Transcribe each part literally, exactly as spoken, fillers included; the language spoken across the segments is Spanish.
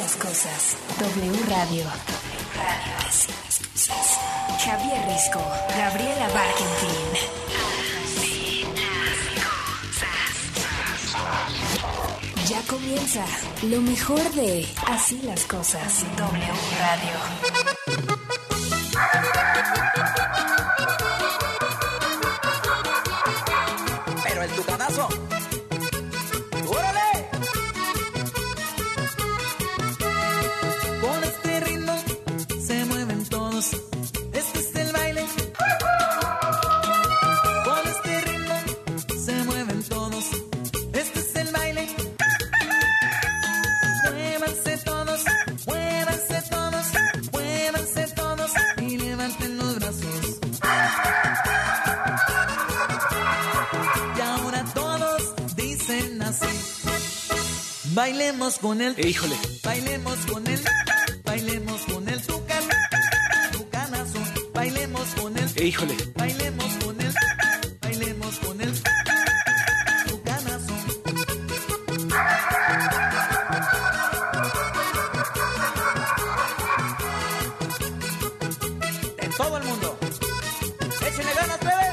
las cosas. W Radio. W Radio. Así las cosas. Javier Risco, Gabriela Barkentin. Así las cosas. Ya comienza lo mejor de Así las cosas. W Radio. Pero el tucanazo. Este es el baile. Con este ritmo se mueven todos. Este es el baile. Muévanse todos, muévanse todos, muévanse todos y levanten los brazos. Y ahora todos dicen así. Bailemos con el. Eh, híjole. Bailemos con el. Bailemos con el tucán. Bailemos con él. Eh, híjole. Bailemos con él. Bailemos con él. Tucanazo. En todo el mundo. Échenle ganas, plebes.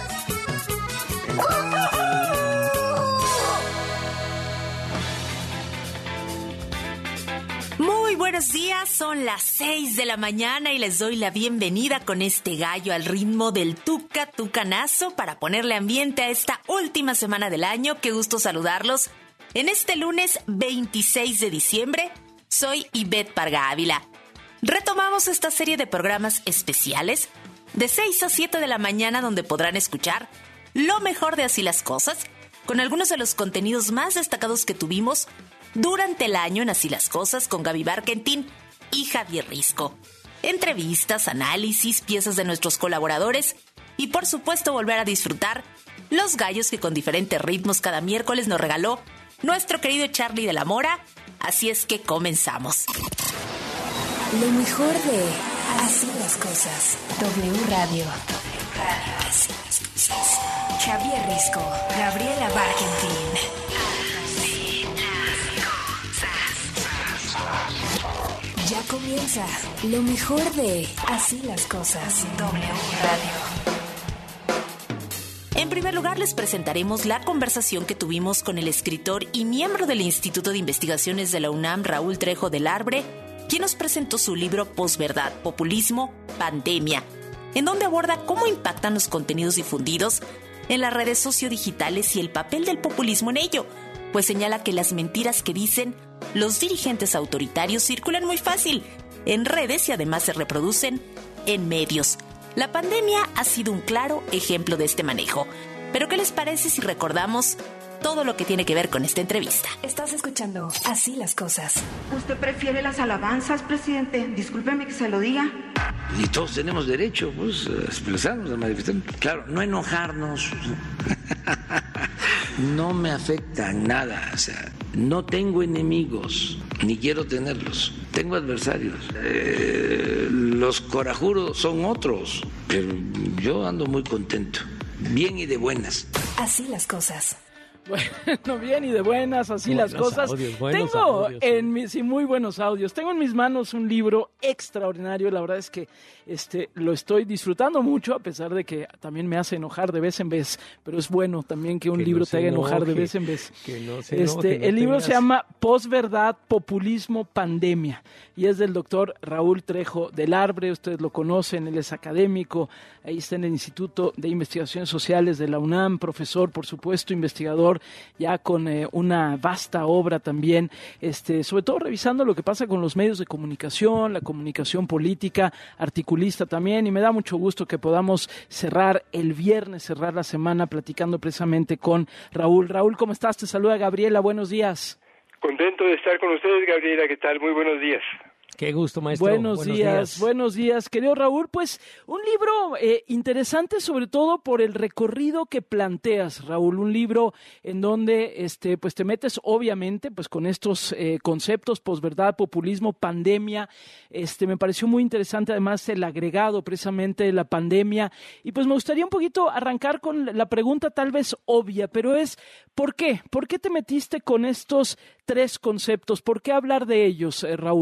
Muy buenos días, son las seis de la mañana y les doy la bienvenida con este gallo al ritmo del tuca tucanazo para ponerle ambiente a esta última semana del año. Qué gusto saludarlos. En este lunes veintiséis de diciembre, soy Ivette Parga Ávila. Retomamos esta serie de programas especiales de seis a siete de la mañana donde podrán escuchar lo mejor de Así las cosas con algunos de los contenidos más destacados que tuvimos durante el año en Así las cosas con Gaby Barkentin y Javier Risco. Entrevistas, análisis, piezas de nuestros colaboradores y por supuesto volver a disfrutar los gallos que con diferentes ritmos cada miércoles nos regaló nuestro querido Charlie de la Mora. Así es que comenzamos. Lo mejor de Así las cosas. W Radio. W Radio. Así las cosas. Javier Risco, Gabriela Barkentin. Ya comienza lo mejor de Así las cosas. W Radio. En primer lugar, les presentaremos la conversación que tuvimos con el escritor y miembro del Instituto de Investigaciones de la UNAM, Raúl Trejo del Arbre, quien nos presentó su libro Posverdad, Populismo, Pandemia, en donde aborda cómo impactan los contenidos difundidos en las redes sociodigitales y el papel del populismo en ello, pues señala que las mentiras que dicen los dirigentes autoritarios circulan muy fácil en redes y además se reproducen en medios. La pandemia ha sido un claro ejemplo de este manejo. Pero ¿qué les parece si recordamos todo lo que tiene que ver con esta entrevista? Estás escuchando Así las cosas. ¿Usted prefiere las alabanzas, presidente? Discúlpeme que se lo diga. Y todos tenemos derecho, pues, a expresarnos, a manifestarnos. Claro, no enojarnos. No me afecta en nada, o sea, no tengo enemigos, ni quiero tenerlos. Tengo adversarios. Eh, los corajudos son otros, pero yo ando muy contento, bien y de buenas. Así las cosas. Bueno, bien y de buenas, así buenos las cosas. Audios, buenos Tengo audios, en mis, sí, muy buenos audios. Tengo en mis manos un libro extraordinario. La verdad es que este lo estoy disfrutando mucho, a pesar de que también me hace enojar de vez en vez. Pero es bueno también que un que libro no te haga enojar enoje, de vez en vez. Que no se este, enoje, no el libro tengas... se llama Posverdad, Populismo, Pandemia. Y es del doctor Raúl Trejo del Arbre. Ustedes lo conocen, él es académico. Ahí está en el Instituto de Investigaciones Sociales de la UNAM, profesor, por supuesto, investigador, ya con eh, una vasta obra también, este, sobre todo revisando lo que pasa con los medios de comunicación, la comunicación política, articulista también, y me da mucho gusto que podamos cerrar el viernes, cerrar la semana platicando precisamente con Raúl. Raúl, ¿cómo estás? Te saluda Gabriela, buenos días. Contento de estar con ustedes, Gabriela, ¿qué tal? Muy buenos días. Qué gusto, maestro. Buenos, buenos días, días, buenos días, querido Raúl. Pues un libro eh, interesante, sobre todo por el recorrido que planteas, Raúl. Un libro en donde este, pues te metes, obviamente, pues con estos eh, conceptos, posverdad, populismo, pandemia. Este, me pareció muy interesante, además, el agregado precisamente de la pandemia. Y pues me gustaría un poquito arrancar con la pregunta tal vez obvia, pero es ¿por qué? ¿Por qué te metiste con estos tres conceptos? ¿Por qué hablar de ellos, eh, Raúl?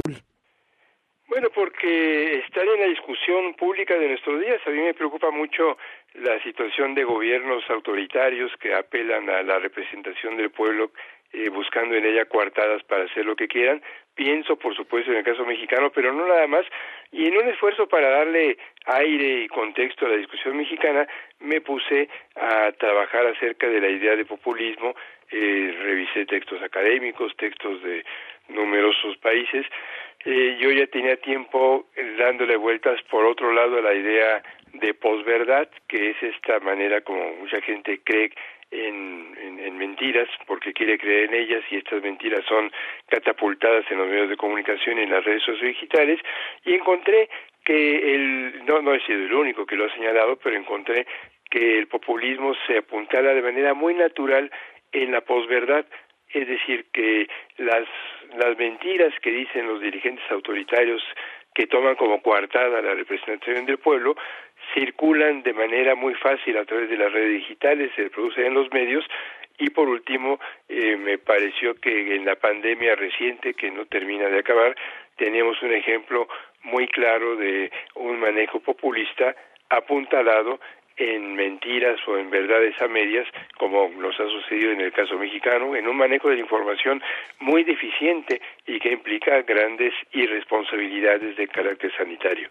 Bueno, porque están en la discusión pública de nuestros días. A mí me preocupa mucho la situación de gobiernos autoritarios que apelan a la representación del pueblo, eh, buscando en ella coartadas para hacer lo que quieran. Pienso, por supuesto, en el caso mexicano, pero no nada más. Y en un esfuerzo para darle aire y contexto a la discusión mexicana, me puse a trabajar acerca de la idea de populismo. Eh, revisé textos académicos, textos de numerosos países. Eh, yo ya tenía tiempo eh, dándole vueltas por otro lado a la idea de posverdad, que es esta manera como mucha gente cree en, en, en mentiras, porque quiere creer en ellas, y estas mentiras son catapultadas en los medios de comunicación y en las redes sociodigitales, y encontré que el, no, no he sido el único que lo ha señalado, pero encontré que el populismo se apuntala de manera muy natural en la posverdad. Es decir, que las las mentiras que dicen los dirigentes autoritarios que toman como coartada la representación del pueblo circulan de manera muy fácil a través de las redes digitales, se reproducen en los medios. Y por último, eh, me pareció que en la pandemia reciente, que no termina de acabar, teníamos un ejemplo muy claro de un manejo populista apuntalado en mentiras o en verdades a medias, como nos ha sucedido en el caso mexicano, en un manejo de la información muy deficiente y que implica grandes irresponsabilidades de carácter sanitario.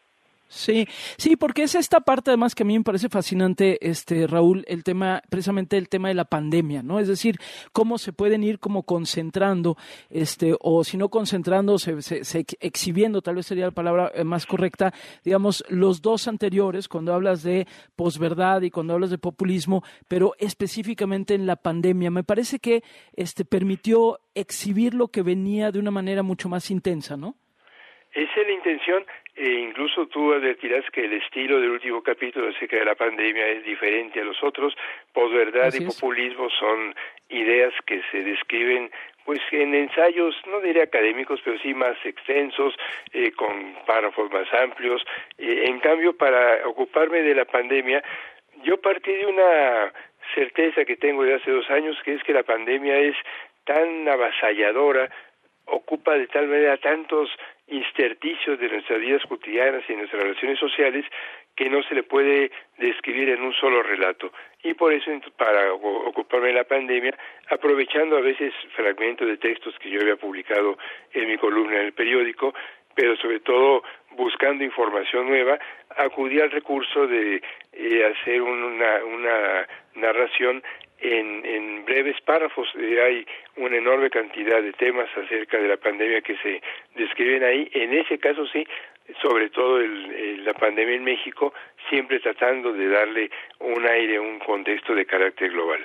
Sí, sí, porque es esta parte además que a mí me parece fascinante, este Raúl, el tema, precisamente el tema de la pandemia, ¿no? Es decir, cómo se pueden ir como concentrando, este, o si no concentrando, se, se, se exhibiendo, tal vez sería la palabra más correcta, digamos, los dos anteriores, cuando hablas de posverdad y cuando hablas de populismo, pero específicamente en la pandemia. Me parece que este permitió exhibir lo que venía de una manera mucho más intensa, ¿no? Esa es la intención. E incluso tú advertirás que el estilo del último capítulo acerca de la pandemia es diferente a los otros. Posverdad y populismo son ideas que se describen pues en ensayos, no diré académicos, pero sí más extensos, eh, con párrafos más amplios. Eh, en cambio, para ocuparme de la pandemia, yo partí de una certeza que tengo de hace dos años, que es que la pandemia es tan avasalladora, ocupa de tal manera tantos intersticios de nuestras vidas cotidianas y de nuestras relaciones sociales que no se le puede describir en un solo relato. Y por eso, para ocuparme de la pandemia, aprovechando a veces fragmentos de textos que yo había publicado en mi columna en el periódico, pero sobre todo buscando información nueva, acudí al recurso de eh, hacer una, una narración En, en breves párrafos. Eh, hay una enorme cantidad de temas acerca de la pandemia que se describen ahí. En ese caso sí, sobre todo el, el, la pandemia en México, siempre tratando de darle un aire, un contexto de carácter global.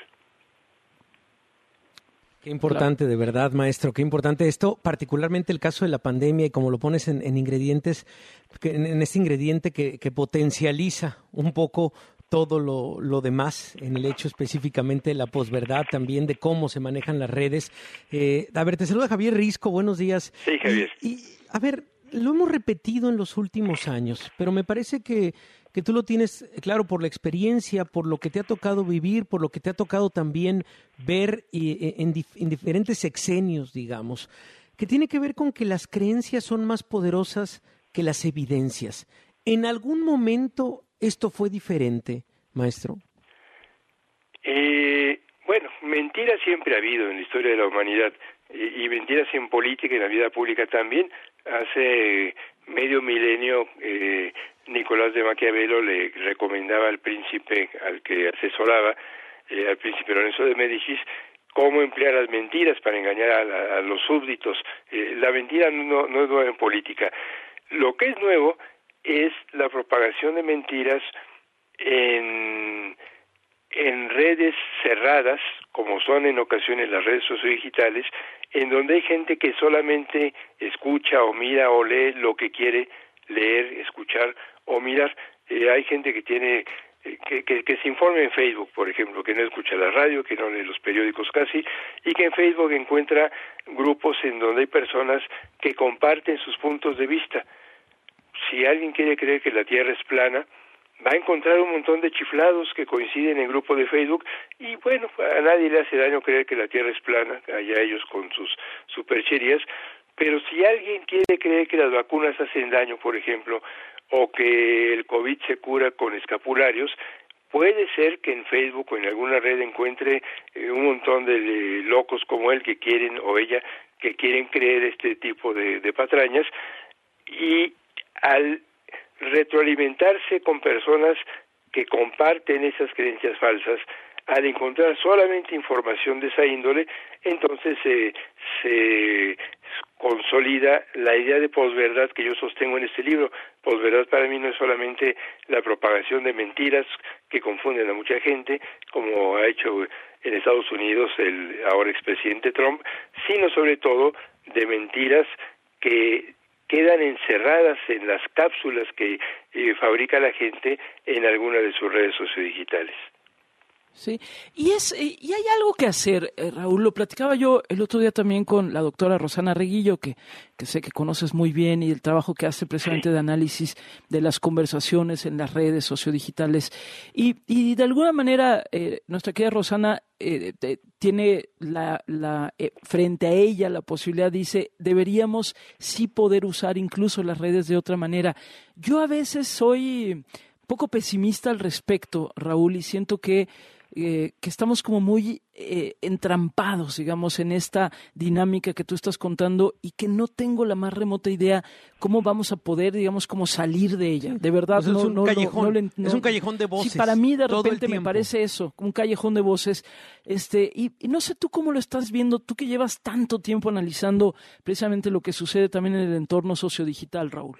Qué importante, de verdad, maestro, qué importante esto, particularmente el caso de la pandemia y como lo pones en, en ingredientes, en, en este ingrediente que, que potencializa un poco todo lo, lo demás, en el hecho específicamente de la posverdad, también de cómo se manejan las redes. Eh, a ver, te saluda Javier Risco, buenos días. Sí, Javier. Y, y, a ver, lo hemos repetido en los últimos años, pero me parece que, que tú lo tienes claro por la experiencia, por lo que te ha tocado vivir, por lo que te ha tocado también ver y, en, dif, en diferentes sexenios, digamos, que tiene que ver con que las creencias son más poderosas que las evidencias. ¿En algún momento esto fue diferente, maestro? Eh, bueno, mentiras siempre ha habido en la historia de la humanidad, y, y mentiras en política y en la vida pública también. Hace medio milenio eh, Nicolás de Maquiavelo le recomendaba al príncipe al que asesoraba, eh, al príncipe Lorenzo de Médicis, cómo emplear las mentiras para engañar a, la, a los súbditos. Eh, la mentira no, no es nueva en política. Lo que es nuevo es la propagación de mentiras en, en redes cerradas, como son en ocasiones las redes sociodigitales, en donde hay gente que solamente escucha o mira o lee lo que quiere leer, escuchar o mirar. Eh, hay gente que tiene eh, que, que, que se informe en Facebook, por ejemplo, que no escucha la radio, que no lee los periódicos casi, y que en Facebook encuentra grupos en donde hay personas que comparten sus puntos de vista. Si alguien quiere creer que la Tierra es plana, va a encontrar un montón de chiflados que coinciden en el grupo de Facebook, y bueno, a nadie le hace daño creer que la Tierra es plana, allá ellos con sus supercherías. Pero si alguien quiere creer que las vacunas hacen daño, por ejemplo, o que el COVID se cura con escapularios, puede ser que en Facebook o en alguna red encuentre eh, un montón de, de locos como él que quieren, o ella, que quieren creer este tipo de, de patrañas, y al retroalimentarse con personas que comparten esas creencias falsas, al encontrar solamente información de esa índole, entonces eh, se consolida la idea de posverdad que yo sostengo en este libro. Posverdad para mí no es solamente la propagación de mentiras que confunden a mucha gente, como ha hecho en Estados Unidos el ahora expresidente Trump, sino sobre todo de mentiras que quedan encerradas en las cápsulas que eh, fabrica la gente en alguna de sus redes sociodigitales. Sí, y es y hay algo que hacer, eh, Raúl. Lo platicaba yo el otro día también con la doctora Rosana Reguillo, que, que sé que conoces muy bien, y el trabajo que hace precisamente de análisis de las conversaciones en las redes sociodigitales. Y, y de alguna manera, eh, nuestra querida Rosana eh, te, tiene la, la eh, frente a ella la posibilidad, dice, deberíamos sí poder usar incluso las redes de otra manera. Yo a veces soy poco pesimista al respecto, Raúl, y siento que Eh, que estamos como muy eh, entrampados, digamos, en esta dinámica que tú estás contando, y que no tengo la más remota idea cómo vamos a poder, digamos, como salir de ella. De verdad, pues no, es un no, callejón, no, no, no, es un callejón de voces. Sí, para mí de repente me parece eso, un callejón de voces. Este, y, y no sé tú cómo lo estás viendo, tú que llevas tanto tiempo analizando precisamente lo que sucede también en el entorno sociodigital, Raúl.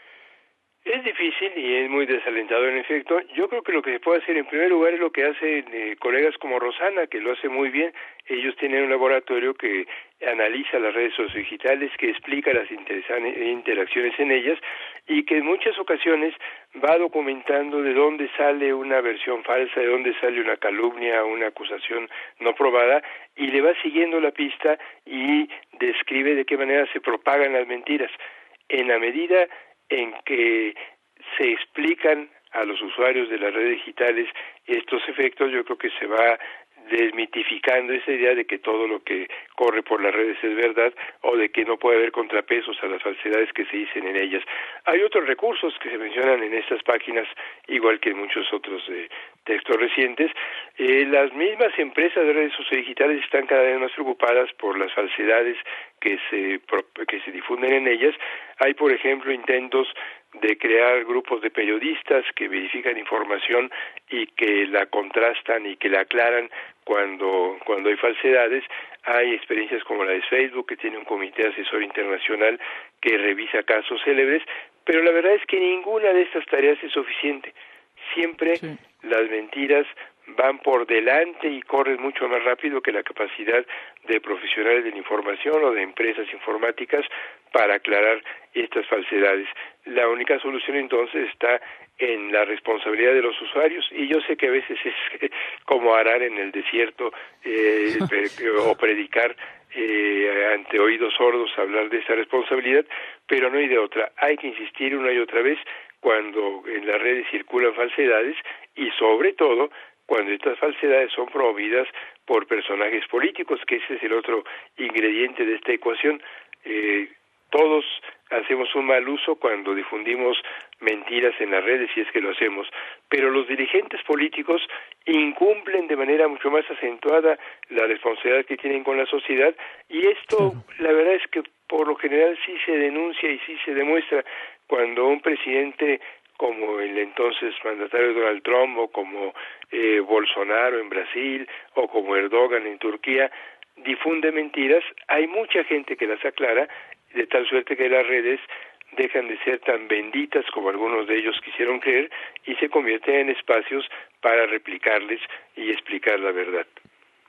Es difícil y es muy desalentador, en efecto. Yo creo que lo que se puede hacer en primer lugar es lo que hacen eh, colegas como Rosana, que lo hace muy bien. Ellos tienen un laboratorio que analiza las redes sociodigitales, que explica las interacciones en ellas, y que en muchas ocasiones va documentando de dónde sale una versión falsa, de dónde sale una calumnia, una acusación no probada, y le va siguiendo la pista y describe de qué manera se propagan las mentiras. En la medida en que se explican a los usuarios de las redes digitales estos efectos, yo creo que se va desmitificando esa idea de que todo lo que corre por las redes es verdad, o de que no puede haber contrapesos a las falsedades que se dicen en ellas. Hay otros recursos que se mencionan en estas páginas, igual que en muchos otros eh, textos recientes. Eh, las mismas empresas de redes sociodigitales están cada vez más preocupadas por las falsedades que se que se difunden en ellas. Hay, por ejemplo, intentos de crear grupos de periodistas que verifican información y que la contrastan y que la aclaran cuando cuando hay falsedades. Hay experiencias como la de Facebook, que tiene un comité asesor internacional que revisa casos célebres, pero la verdad es que ninguna de estas tareas es suficiente. Siempre sí. Las mentiras van por delante y corren mucho más rápido que la capacidad de profesionales de la información o de empresas informáticas para aclarar estas falsedades. La única solución entonces está en la responsabilidad de los usuarios, y yo sé que a veces es como arar en el desierto eh, o predicar eh, ante oídos sordos, hablar de esa responsabilidad, pero no hay de otra. Hay que insistir una y otra vez cuando en las redes circulan falsedades, y sobre todo cuando estas falsedades son promovidas por personajes políticos, que ese es el otro ingrediente de esta ecuación. Eh, todos hacemos un mal uso cuando difundimos mentiras en las redes, si es que lo hacemos, pero los dirigentes políticos incumplen de manera mucho más acentuada la responsabilidad que tienen con la sociedad, y esto la verdad es que por lo general sí se denuncia y sí se demuestra cuando un presidente como el entonces mandatario Donald Trump, o como eh, Bolsonaro en Brasil, o como Erdogan en Turquía, difunde mentiras. Hay mucha gente que las aclara, de tal suerte que las redes dejan de ser tan benditas como algunos de ellos quisieron creer, y se convierten en espacios para replicarles y explicar la verdad.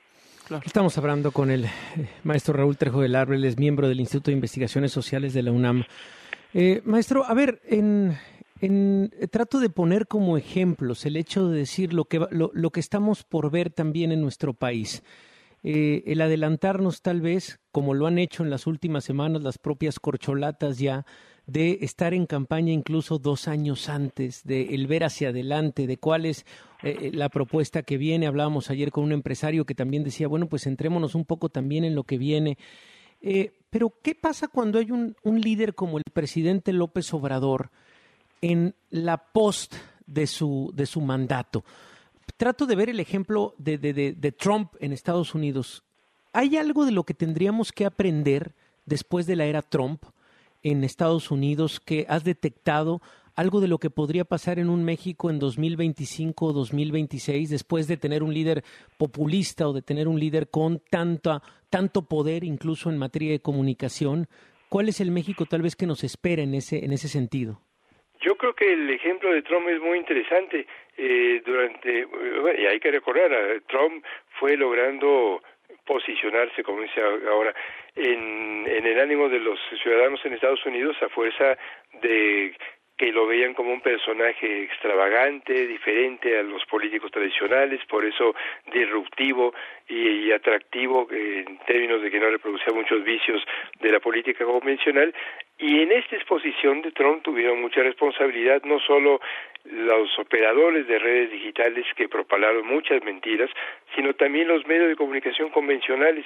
Claro. Estamos hablando con el eh, maestro Raúl Trejo del Arbre, él es miembro del Instituto de Investigaciones Sociales de la UNAM. Eh, maestro, a ver, en, en trato de poner como ejemplos el hecho de decir lo que, lo, lo que estamos por ver también en nuestro país. Eh, el adelantarnos tal vez, como lo han hecho en las últimas semanas las propias corcholatas ya, de estar en campaña incluso dos años antes, de el ver hacia adelante, de cuál es eh, la propuesta que viene. Hablábamos ayer con un empresario que también decía, bueno, pues centrémonos un poco también en lo que viene. Eh, pero, ¿qué pasa cuando hay un, un líder como el presidente López Obrador en la post de su, de su mandato? Trato de ver el ejemplo de, de, de, de Trump en Estados Unidos. ¿Hay algo de lo que tendríamos que aprender después de la era Trump en Estados Unidos que has detectado? ¿Algo de lo que podría pasar en un México en dos mil veinticinco o dos mil veintiséis después de tener un líder populista o de tener un líder con tanta, tanto poder incluso en materia de comunicación? ¿Cuál es el México tal vez que nos espera en ese, en ese sentido? Yo creo que el ejemplo de Trump es muy interesante. Eh, durante, bueno, y hay que recordar, Trump fue logrando posicionarse, como dice ahora, en, en el ánimo de los ciudadanos en Estados Unidos a fuerza de que lo veían como un personaje extravagante, diferente a los políticos tradicionales, por eso disruptivo y, y atractivo en términos de que no reproducía muchos vicios de la política convencional. Y en esta exposición de Trump tuvieron mucha responsabilidad, no solo los operadores de redes digitales que propalaron muchas mentiras, sino también los medios de comunicación convencionales.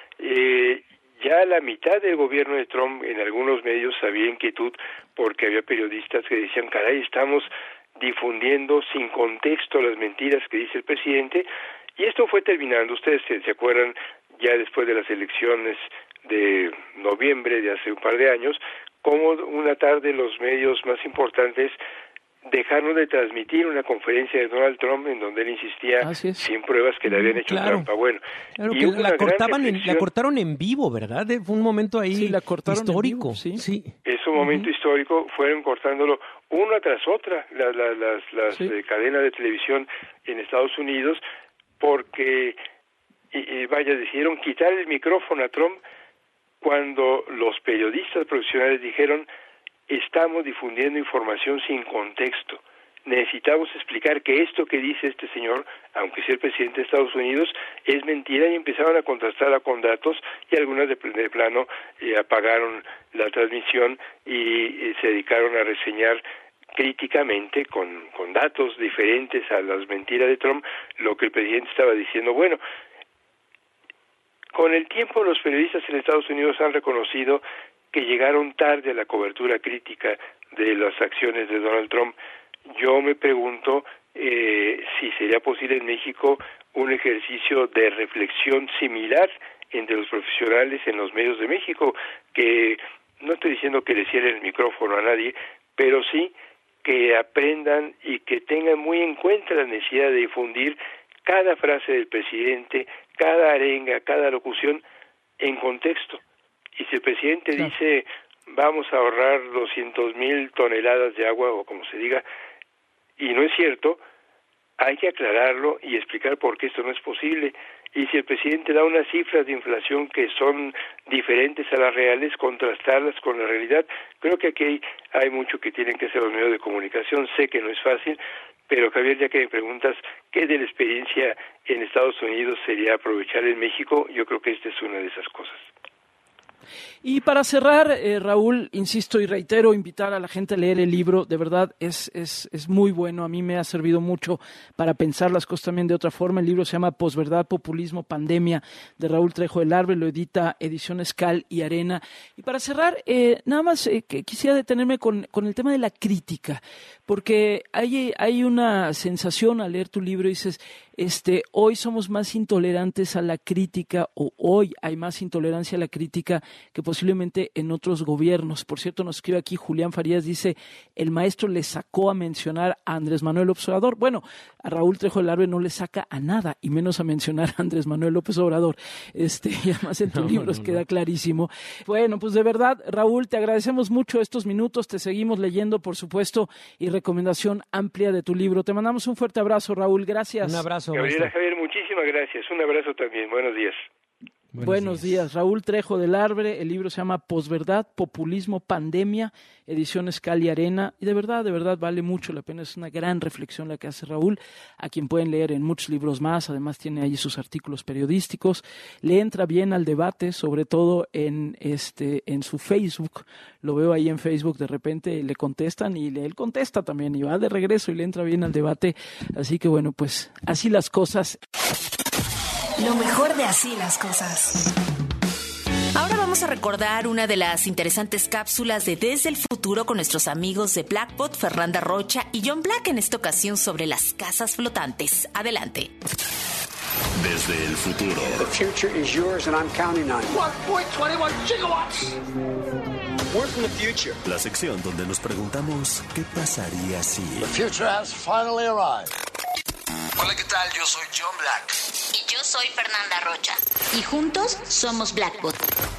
Eh, Ya la mitad del gobierno de Trump en algunos medios había inquietud porque había periodistas que decían, caray, estamos difundiendo sin contexto las mentiras que dice el presidente, y esto fue terminando. Ustedes se, se acuerdan ya después de las elecciones de noviembre de hace un par de años, cómo una tarde los medios más importantes dejaron de transmitir una conferencia de Donald Trump en donde él insistía sin pruebas que le habían hecho claro. trampa. Bueno, claro, y que la, una cortaban gran en, la cortaron en vivo, ¿verdad? Fue un momento ahí sí, la cortaron histórico. En vivo, sí. sí. Es un momento uh-huh. histórico, fueron cortándolo una tras otra la, la, las, las sí. eh, cadenas de televisión en Estados Unidos, porque, y, y vaya, decidieron quitar el micrófono a Trump cuando los periodistas profesionales dijeron, estamos difundiendo información sin contexto. Necesitamos explicar que esto que dice este señor, aunque sea el presidente de Estados Unidos, es mentira, y empezaron a contrastarla con datos, y algunas de, de plano eh, apagaron la transmisión y eh, se dedicaron a reseñar críticamente, con, con datos diferentes a las mentiras de Trump, lo que el presidente estaba diciendo. Bueno, con el tiempo los periodistas en Estados Unidos han reconocido que llegaron tarde a la cobertura crítica de las acciones de Donald Trump. Yo me pregunto eh, si sería posible en México un ejercicio de reflexión similar entre los profesionales en los medios de México, que no estoy diciendo que le cierren el micrófono a nadie, pero sí que aprendan y que tengan muy en cuenta la necesidad de difundir cada frase del presidente, cada arenga, cada locución en contexto. Y si el presidente claro. dice vamos a ahorrar doscientos mil toneladas de agua, o como se diga, y no es cierto, hay que aclararlo y explicar por qué esto no es posible. Y si el presidente da unas cifras de inflación que son diferentes a las reales, contrastarlas con la realidad. Creo que aquí hay mucho que tienen que hacer los medios de comunicación. Sé que no es fácil, pero Javier, ya que me preguntas qué de la experiencia en Estados Unidos sería aprovechar en México, yo creo que esta es una de esas cosas. Y para cerrar, eh, Raúl, insisto y reitero, invitar a la gente a leer el libro. De verdad, es, es, es muy bueno. A mí me ha servido mucho para pensar las cosas también de otra forma. El libro se llama Posverdad, Populismo, Pandemia, de Raúl Trejo del Arbre. Lo edita Ediciones Cal y Arena. Y para cerrar, eh, nada más eh, que quisiera detenerme con, con el tema de la crítica, porque hay, hay una sensación al leer tu libro, dices, este, hoy somos más intolerantes a la crítica, o hoy hay más intolerancia a la crítica que posiblemente en otros gobiernos. Por cierto, nos escribe aquí Julián Farías, dice, el maestro le sacó a mencionar a Andrés Manuel López Obrador. Bueno, a Raúl Trejo del Arbre no le saca a nada, y menos a mencionar a Andrés Manuel López Obrador. Este, y además en tus no, libros no, no. queda clarísimo. Bueno, pues de verdad, Raúl, te agradecemos mucho estos minutos, te seguimos leyendo, por supuesto, y recomendación amplia de tu libro. Te mandamos un fuerte abrazo, Raúl, gracias. Un abrazo. abrazo. Gabriela, maestro. Javier, muchísimas gracias. Un abrazo también. Buenos días. Buenos, Buenos días. días. Raúl Trejo del Arbre, el libro se llama Posverdad, Populismo, Pandemia, ediciones Cali Arena, y de verdad, de verdad vale mucho la pena, es una gran reflexión la que hace Raúl, a quien pueden leer en muchos libros más, además tiene ahí sus artículos periodísticos, le entra bien al debate, sobre todo en este en su Facebook, lo veo ahí en Facebook, de repente le contestan y él contesta también, y va de regreso y le entra bien al debate, así que bueno, pues así las cosas. Lo mejor de Así las Cosas. Ahora vamos a recordar una de las interesantes cápsulas de Desde el Futuro con nuestros amigos de Blackbot, Fernanda Rocha y John Black, en esta ocasión sobre las casas flotantes. Adelante. Desde el futuro. The future is yours and I'm counting on you. one point two one gigawatts. We're from the future. La sección donde nos preguntamos qué pasaría si. The future has finally arrived. Hola, ¿qué tal? Yo soy John Black. Y yo soy Fernanda Rocha. Y juntos somos Blackbot.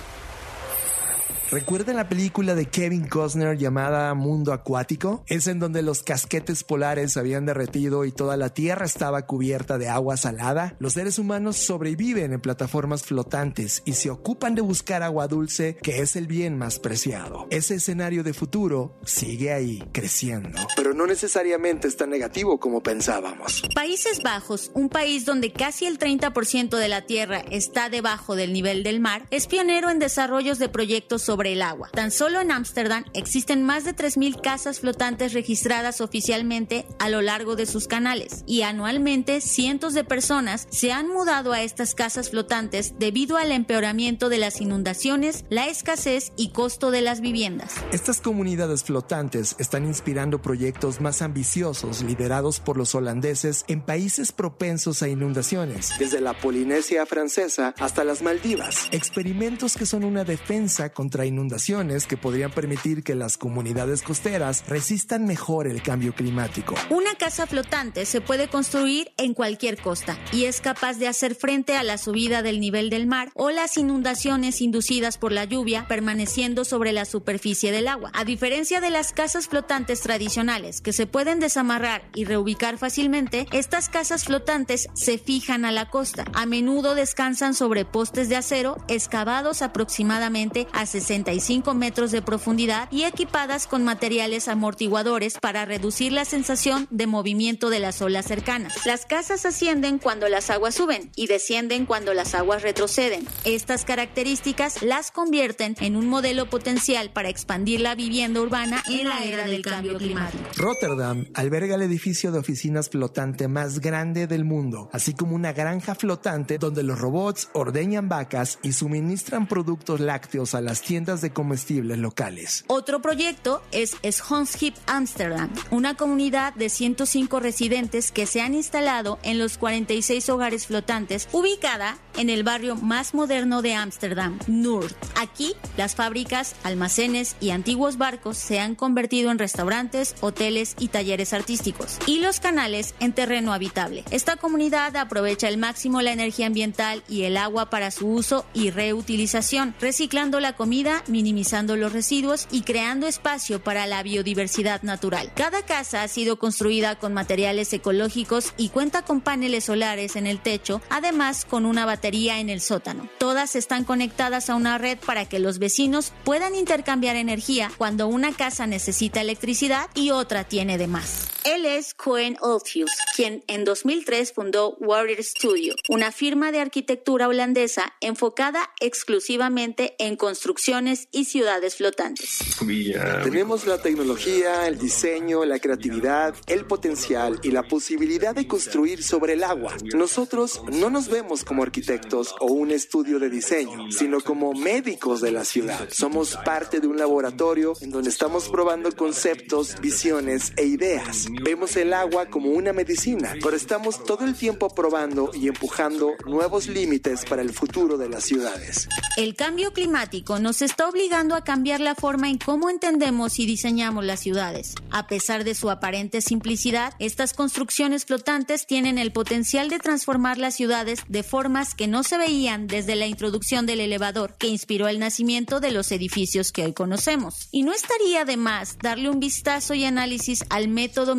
¿Recuerdan la película de Kevin Costner llamada Mundo Acuático? Es en donde los casquetes polares se habían derretido y toda la tierra estaba cubierta de agua salada. Los seres humanos sobreviven en plataformas flotantes y se ocupan de buscar agua dulce, que es el bien más preciado. Ese escenario de futuro sigue ahí, creciendo. Pero no necesariamente es tan negativo como pensábamos. Países Bajos, un país donde casi el treinta por ciento de la tierra está debajo del nivel del mar, es pionero en desarrollos de proyectos sobre el agua. Tan solo en Ámsterdam existen más de tres mil casas flotantes registradas oficialmente a lo largo de sus canales, y anualmente cientos de personas se han mudado a estas casas flotantes debido al empeoramiento de las inundaciones, la escasez y costo de las viviendas. Estas comunidades flotantes están inspirando proyectos más ambiciosos liderados por los holandeses en países propensos a inundaciones, desde la Polinesia francesa hasta las Maldivas. Experimentos que son una defensa contra inundaciones que podrían permitir que las comunidades costeras resistan mejor el cambio climático. Una casa flotante se puede construir en cualquier costa y es capaz de hacer frente a la subida del nivel del mar o las inundaciones inducidas por la lluvia, permaneciendo sobre la superficie del agua. A diferencia de las casas flotantes tradicionales que se pueden desamarrar y reubicar fácilmente, estas casas flotantes se fijan a la costa. A menudo descansan sobre postes de acero excavados aproximadamente a sesenta y cinco metros de profundidad y equipadas con materiales amortiguadores para reducir la sensación de movimiento de las olas cercanas. Las casas ascienden cuando las aguas suben y descienden cuando las aguas retroceden. Estas características las convierten en un modelo potencial para expandir la vivienda urbana en la era del cambio climático. Rotterdam alberga el edificio de oficinas flotante más grande del mundo, así como una granja flotante donde los robots ordeñan vacas y suministran productos lácteos a las tiendas de comestibles locales. Otro proyecto es Schoonship Amsterdam, una comunidad de ciento cinco residentes que se han instalado en los cuarenta y seis hogares flotantes, ubicada en el barrio más moderno de Ámsterdam, Noord. Aquí, las fábricas, almacenes y antiguos barcos se han convertido en restaurantes, hoteles y talleres artísticos, y los canales en terreno habitable. Esta comunidad aprovecha al máximo la energía ambiental y el agua para su uso y reutilización, reciclando la comida, minimizando los residuos y creando espacio para la biodiversidad natural. Cada casa ha sido construida con materiales ecológicos y cuenta con paneles solares en el techo, además con una batería en el sótano. Todas están conectadas a una red para que los vecinos puedan intercambiar energía cuando una casa necesita electricidad y otra tiene de más. Él es Koen Olthuis, quien en dos mil tres fundó Warrior Studio, una firma de arquitectura holandesa enfocada exclusivamente en construcciones y ciudades flotantes. Tenemos la tecnología, el diseño, la creatividad, el potencial y la posibilidad de construir sobre el agua. Nosotros no nos vemos como arquitectos o un estudio de diseño, sino como médicos de la ciudad. Somos parte de un laboratorio en donde estamos probando conceptos, visiones e ideas. Vemos el agua como una medicina, pero estamos todo el tiempo probando y empujando nuevos límites para el futuro de las ciudades. El cambio climático nos está obligando a cambiar la forma en cómo entendemos y diseñamos las ciudades. A pesar de su aparente simplicidad, estas construcciones flotantes tienen el potencial de transformar las ciudades de formas que no se veían desde la introducción del elevador, que inspiró el nacimiento de los edificios que hoy conocemos. Y no estaría de más darle un vistazo y análisis al método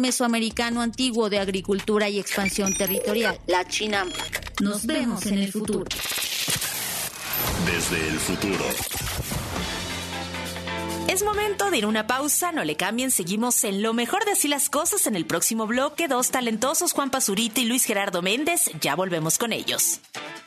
Mesoamericano Antiguo de Agricultura y Expansión Territorial, la Chinampa. Nos vemos en el futuro. Desde el futuro. Es momento de ir a una pausa, no le cambien, seguimos en lo mejor de Así las Cosas en el próximo bloque. Dos talentosos, Juan Pazurita y Luis Gerardo Méndez, ya volvemos con ellos.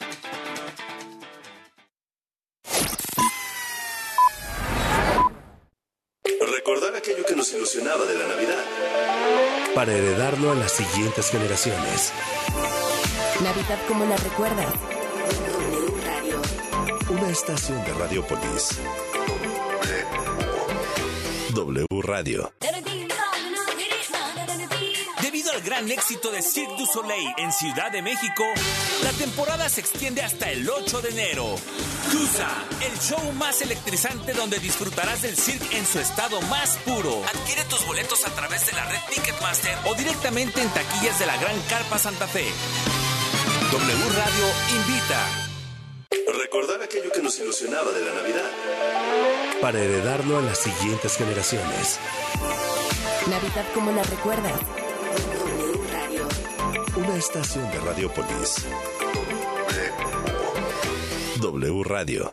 Recordar aquello que nos ilusionaba de la Navidad para heredarlo a las siguientes generaciones. Navidad como la recuerdas. Una estación de Radiopolis. W Radio. Debido al gran éxito de Cirque du Soleil en Ciudad de México, la temporada se extiende hasta el ocho de enero. Tusa, el show más electrizante donde disfrutarás del cirque en su estado más puro. Adquiere tus boletos a través de la red Ticketmaster o directamente en taquillas de la Gran Carpa Santa Fe. W Radio invita. Recordar aquello que nos ilusionaba de la Navidad para heredarlo a las siguientes generaciones. Navidad como la recuerdas. Una estación de Radiopolis. W Radio.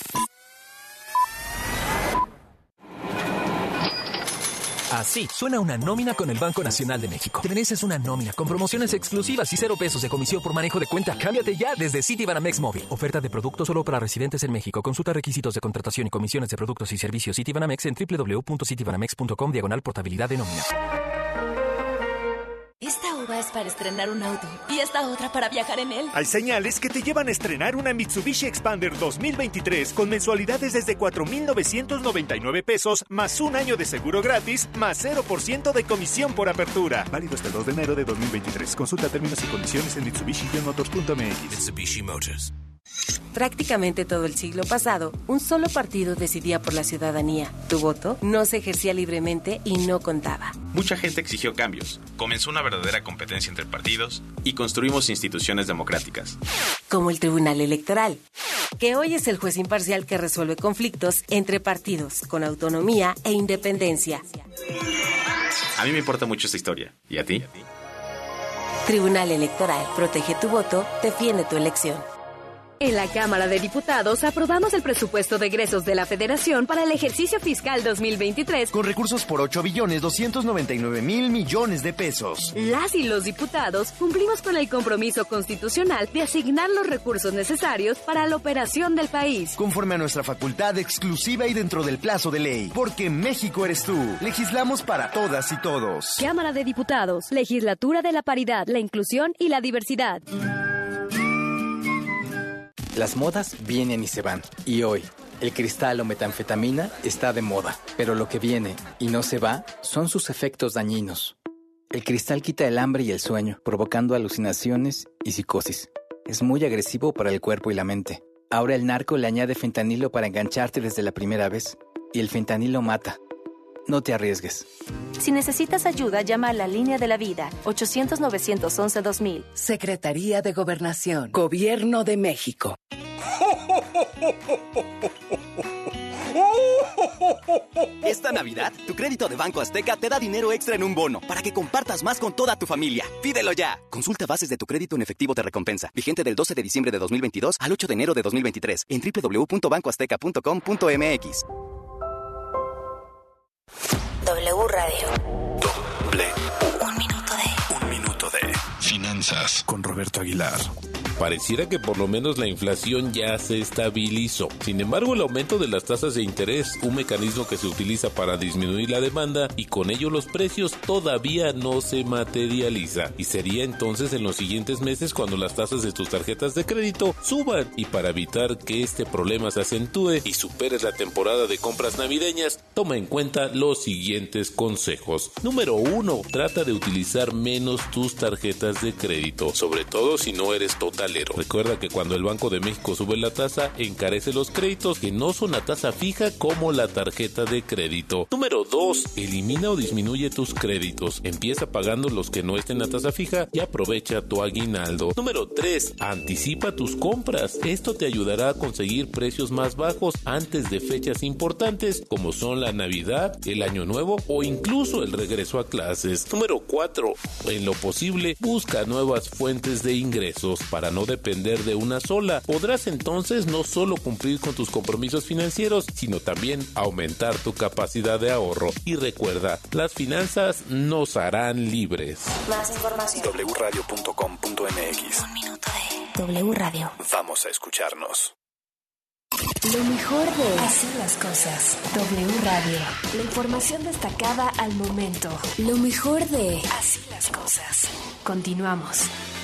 Así suena una nómina con el Banco Nacional de México. Te mereces una nómina con promociones exclusivas y cero pesos de comisión por manejo de cuenta. Cámbiate ya desde Citibanamex Móvil. Oferta de producto solo para residentes en México. Consulta requisitos de contratación y comisiones de productos y servicios Citibanamex en doble u doble u doble u punto citibanamex punto com diagonal portabilidad de nómina. Esta uva es para estrenar un auto y esta otra para viajar en él. Hay señales que te llevan a estrenar una Mitsubishi Expander dos mil veintitrés con mensualidades desde cuatro mil novecientos noventa y nueve pesos más un año de seguro gratis más cero por ciento de comisión por apertura. Válido hasta el dos de enero de dos mil veintitrés. Consulta términos y condiciones en mitsubishi motors punto m x. Mitsubishi Motors. Prácticamente todo el siglo pasado, un solo partido decidía por la ciudadanía. Tu voto no se ejercía libremente y no contaba. Mucha gente exigió cambios, comenzó una verdadera competencia entre partidos y construimos instituciones democráticas. Como el Tribunal Electoral, que hoy es el juez imparcial que resuelve conflictos entre partidos, con autonomía e independencia. A mí me importa mucho esta historia. ¿Y a ti? Tribunal Electoral, protege tu voto, defiende tu elección. En la Cámara de Diputados aprobamos el presupuesto de egresos de la Federación para el ejercicio fiscal dos mil veintitrés. Con recursos por ocho billones doscientos noventa y nueve mil millones de pesos. Las y los diputados cumplimos con el compromiso constitucional de asignar los recursos necesarios para la operación del país. Conforme a nuestra facultad exclusiva y dentro del plazo de ley. Porque México eres tú. Legislamos para todas y todos. Cámara de Diputados. Legislatura de la Paridad, la Inclusión y la Diversidad. Las modas vienen y se van. Y hoy, el cristal o metanfetamina está de moda. Pero lo que viene y no se va son sus efectos dañinos. El cristal quita el hambre y el sueño, provocando alucinaciones y psicosis. Es muy agresivo para el cuerpo y la mente. Ahora el narco le añade fentanilo para engancharte desde la primera vez. Y el fentanilo mata. No te arriesgues. Si necesitas ayuda, llama a la Línea de la Vida, ochocientos, novecientos once, dos mil. Secretaría de Gobernación, Gobierno de México. Esta Navidad, tu crédito de Banco Azteca te da dinero extra en un bono para que compartas más con toda tu familia. ¡Pídelo ya! Consulta bases de tu crédito en efectivo de recompensa. Vigente del doce de diciembre de dos mil veintidós al ocho de enero de dos mil veintitrés en doble u doble u doble u punto banco azteca punto com punto m x. W Radio. W. Un minuto de... Un minuto de... Finanzas. Con Roberto Aguilar. Pareciera que por lo menos la inflación ya se estabilizó. Sin embargo, el aumento de las tasas de interés, un mecanismo que se utiliza para disminuir la demanda y con ello los precios, todavía no se materializa. Y sería entonces en los siguientes meses cuando las tasas de tus tarjetas de crédito suban. Y para evitar que este problema se acentúe y superes la temporada de compras navideñas, toma en cuenta los siguientes consejos. Número uno, trata de utilizar menos tus tarjetas de crédito, sobre todo si no eres total capitalero. Recuerda que cuando el Banco de México sube la tasa, encarece los créditos que no son a tasa fija como la tarjeta de crédito. Número dos. Elimina o disminuye tus créditos. Empieza pagando los que no estén a tasa fija y aprovecha tu aguinaldo. Número tres. Anticipa tus compras. Esto te ayudará a conseguir precios más bajos antes de fechas importantes como son la Navidad, el Año Nuevo o incluso el regreso a clases. Número cuatro. En lo posible, busca nuevas fuentes de ingresos para no depender de una sola. Podrás entonces no solo cumplir con tus compromisos financieros, sino también aumentar tu capacidad de ahorro. Y recuerda, las finanzas nos harán libres. Más información. doble u radio punto com punto eme equis. Un minuto de W Radio. Vamos a escucharnos. Lo mejor de Así las cosas. W Radio. La información destacada al momento. Lo mejor de Así las cosas. Continuamos.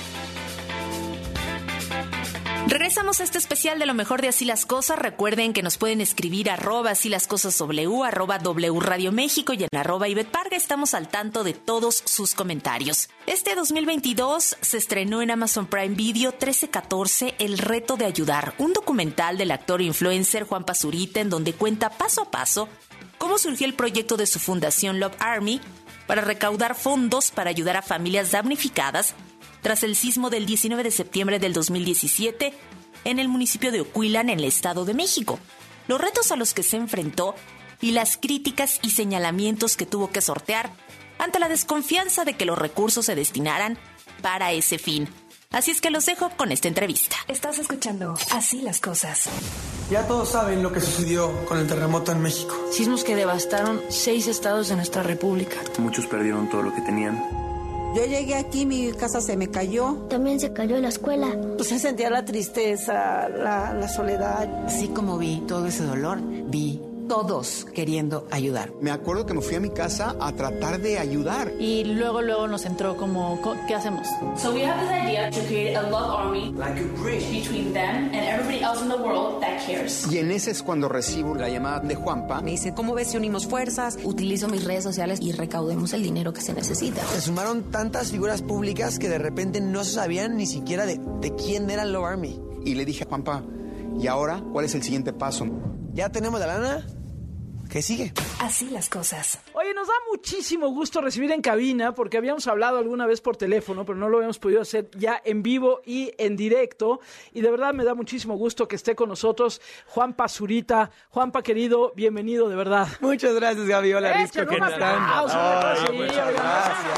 Regresamos a este especial de lo mejor de Así las Cosas. Recuerden que nos pueden escribir arroba Así las Cosas W, arroba W Radio México y en arroba Ivette Parga. Estamos al tanto de todos sus comentarios. Este dos mil veintidós se estrenó en Amazon Prime Video trece catorce El Reto de Ayudar, un documental del actor e influencer Juan Pazurita en donde cuenta paso a paso cómo surgió el proyecto de su fundación Love Army para recaudar fondos para ayudar a familias damnificadas tras el sismo del diecinueve de septiembre del dos mil diecisiete en el municipio de Ocuilan, en el Estado de México. Los retos a los que se enfrentó y las críticas y señalamientos que tuvo que sortear ante la desconfianza de que los recursos se destinaran para ese fin. Así es que los dejo con esta entrevista. Estás escuchando Así las Cosas. Ya todos saben lo que sucedió con el terremoto en México. Sismos que devastaron seis estados de nuestra república. Muchos perdieron todo lo que tenían. Yo llegué aquí, mi casa se me cayó. También se cayó la escuela. Pues se sentía la tristeza, la, la soledad. Así como vi todo ese dolor, vi todos queriendo ayudar. Me acuerdo que me fui a mi casa a tratar de ayudar. Y luego, luego nos entró como, ¿qué hacemos? So we have this idea to create a love army, like a bridge between them and everybody else in the world that cares. Y en ese es cuando recibo la llamada de Juanpa. Me dice, ¿cómo ves si unimos fuerzas? Utilizo mis redes sociales y recaudemos el dinero que se necesita. Se sumaron tantas figuras públicas que de repente no se sabían ni siquiera de, de quién era el Love Army. Y le dije a Juanpa, ¿y ahora cuál es el siguiente paso? ¿Ya tenemos la lana? ¿Qué sigue? Así las cosas. Oye, nos da muchísimo gusto recibir en cabina, porque habíamos hablado alguna vez por teléfono, pero no lo habíamos podido hacer ya en vivo y en directo. Y de verdad me da muchísimo gusto que esté con nosotros Juan Pazurita. Juanpa, querido, bienvenido, de verdad. Muchas gracias, Gaby. Hola, Risco, ¿qué tal? Ay, sí, muchas gracias.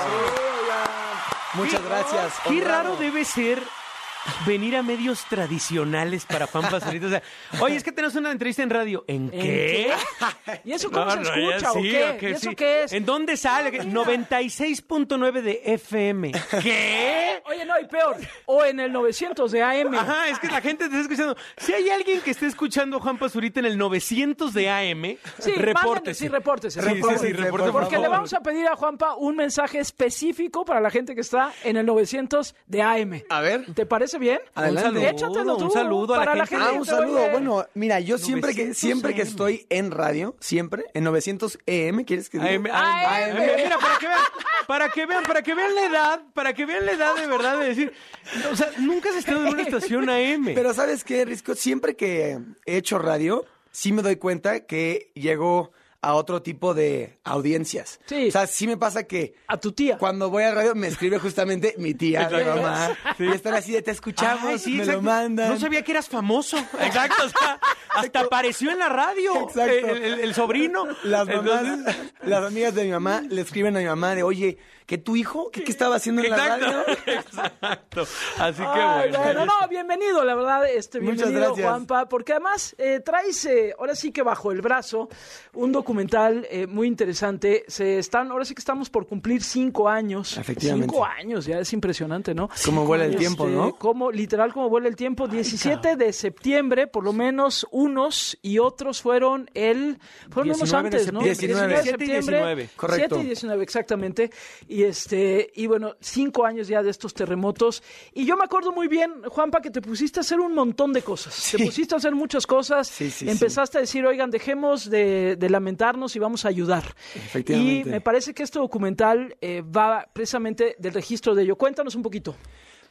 Muchas gracias. Qué raro debe ser venir a medios tradicionales para Juan Pazurita. O sea, oye, es que tenemos una entrevista en radio. ¿En qué? ¿Y eso cómo No, se no, escucha ya o sí, qué? o que ¿Y eso sí. qué es? ¿En dónde sale? noventa y seis punto nueve de F M. ¿Qué? Oye, no, y peor, o en el novecientos de A M. Ajá, es que la gente te está escuchando. Si hay alguien que esté escuchando a Juan Pazurita en el novecientos de A M, sí, repórtese. Sí, repórtese. Sí, repórtese, sí, sí, repórtese, por Porque le favor. vamos a pedir a Juanpa un mensaje específico para la gente que está en el novecientos de A M. A ver. ¿Te parece bien? Adelante. Échatelo tú. Un saludo a la para gente. Ah, un que saludo. oye. Bueno, mira, yo siempre que novecientos siempre que A M. estoy en radio, siempre, en novecientos E M, ¿quieres que diga? A M, A M. Mira, para que vean, para que vean, para que vean la edad, para que vean la edad de verdad de decir, o sea, nunca has estado en una estación A M. Pero ¿sabes qué, Risco? Siempre que he hecho radio, sí me doy cuenta que llego a otro tipo de audiencias. Sí. O sea, sí me pasa que a tu tía, cuando voy a radio, me escribe justamente mi tía, mi mamá. Sí. Y están así de, te escuchamos, Ay, sí, me exacto. lo mandan. No sabía que eras famoso. Exacto. O sea, hasta apareció en la radio. Exacto. El, el- el sobrino. Las mamás, Entonces- las amigas de mi mamá le escriben a mi mamá de, oye, ¿que tu hijo? ¿Qué, qué estaba haciendo en la Exacto. radio? Exacto. Así que Ay, bueno. bueno, no, bienvenido, la verdad, este, Muchas bienvenido, gracias. Juanpa, porque además eh, traes, eh, ahora sí que bajo el brazo, un documental eh, muy interesante. Se están, ahora sí que estamos por cumplir cinco años. Efectivamente. Cinco años, ya es impresionante, ¿no? Cómo vuela el tiempo, ¿no? Como, literal, como vuela el tiempo. diecisiete de septiembre, por lo menos unos y otros fueron el, fueron unos diecinueve de antes, ¿no? septiembre. diecinueve de siete y septiembre. diecinueve. Correcto. siete y diecinueve, exactamente. Y este, y bueno, cinco años ya de estos terremotos. Y yo me acuerdo muy bien, Juanpa, que te pusiste a hacer un montón de cosas. Sí. Te pusiste a hacer muchas cosas. Sí, sí, Empezaste a decir, oigan, dejemos de, de lamentarnos y vamos a ayudar. Efectivamente. Y me parece que este documental eh, va precisamente del registro de ello. Cuéntanos un poquito.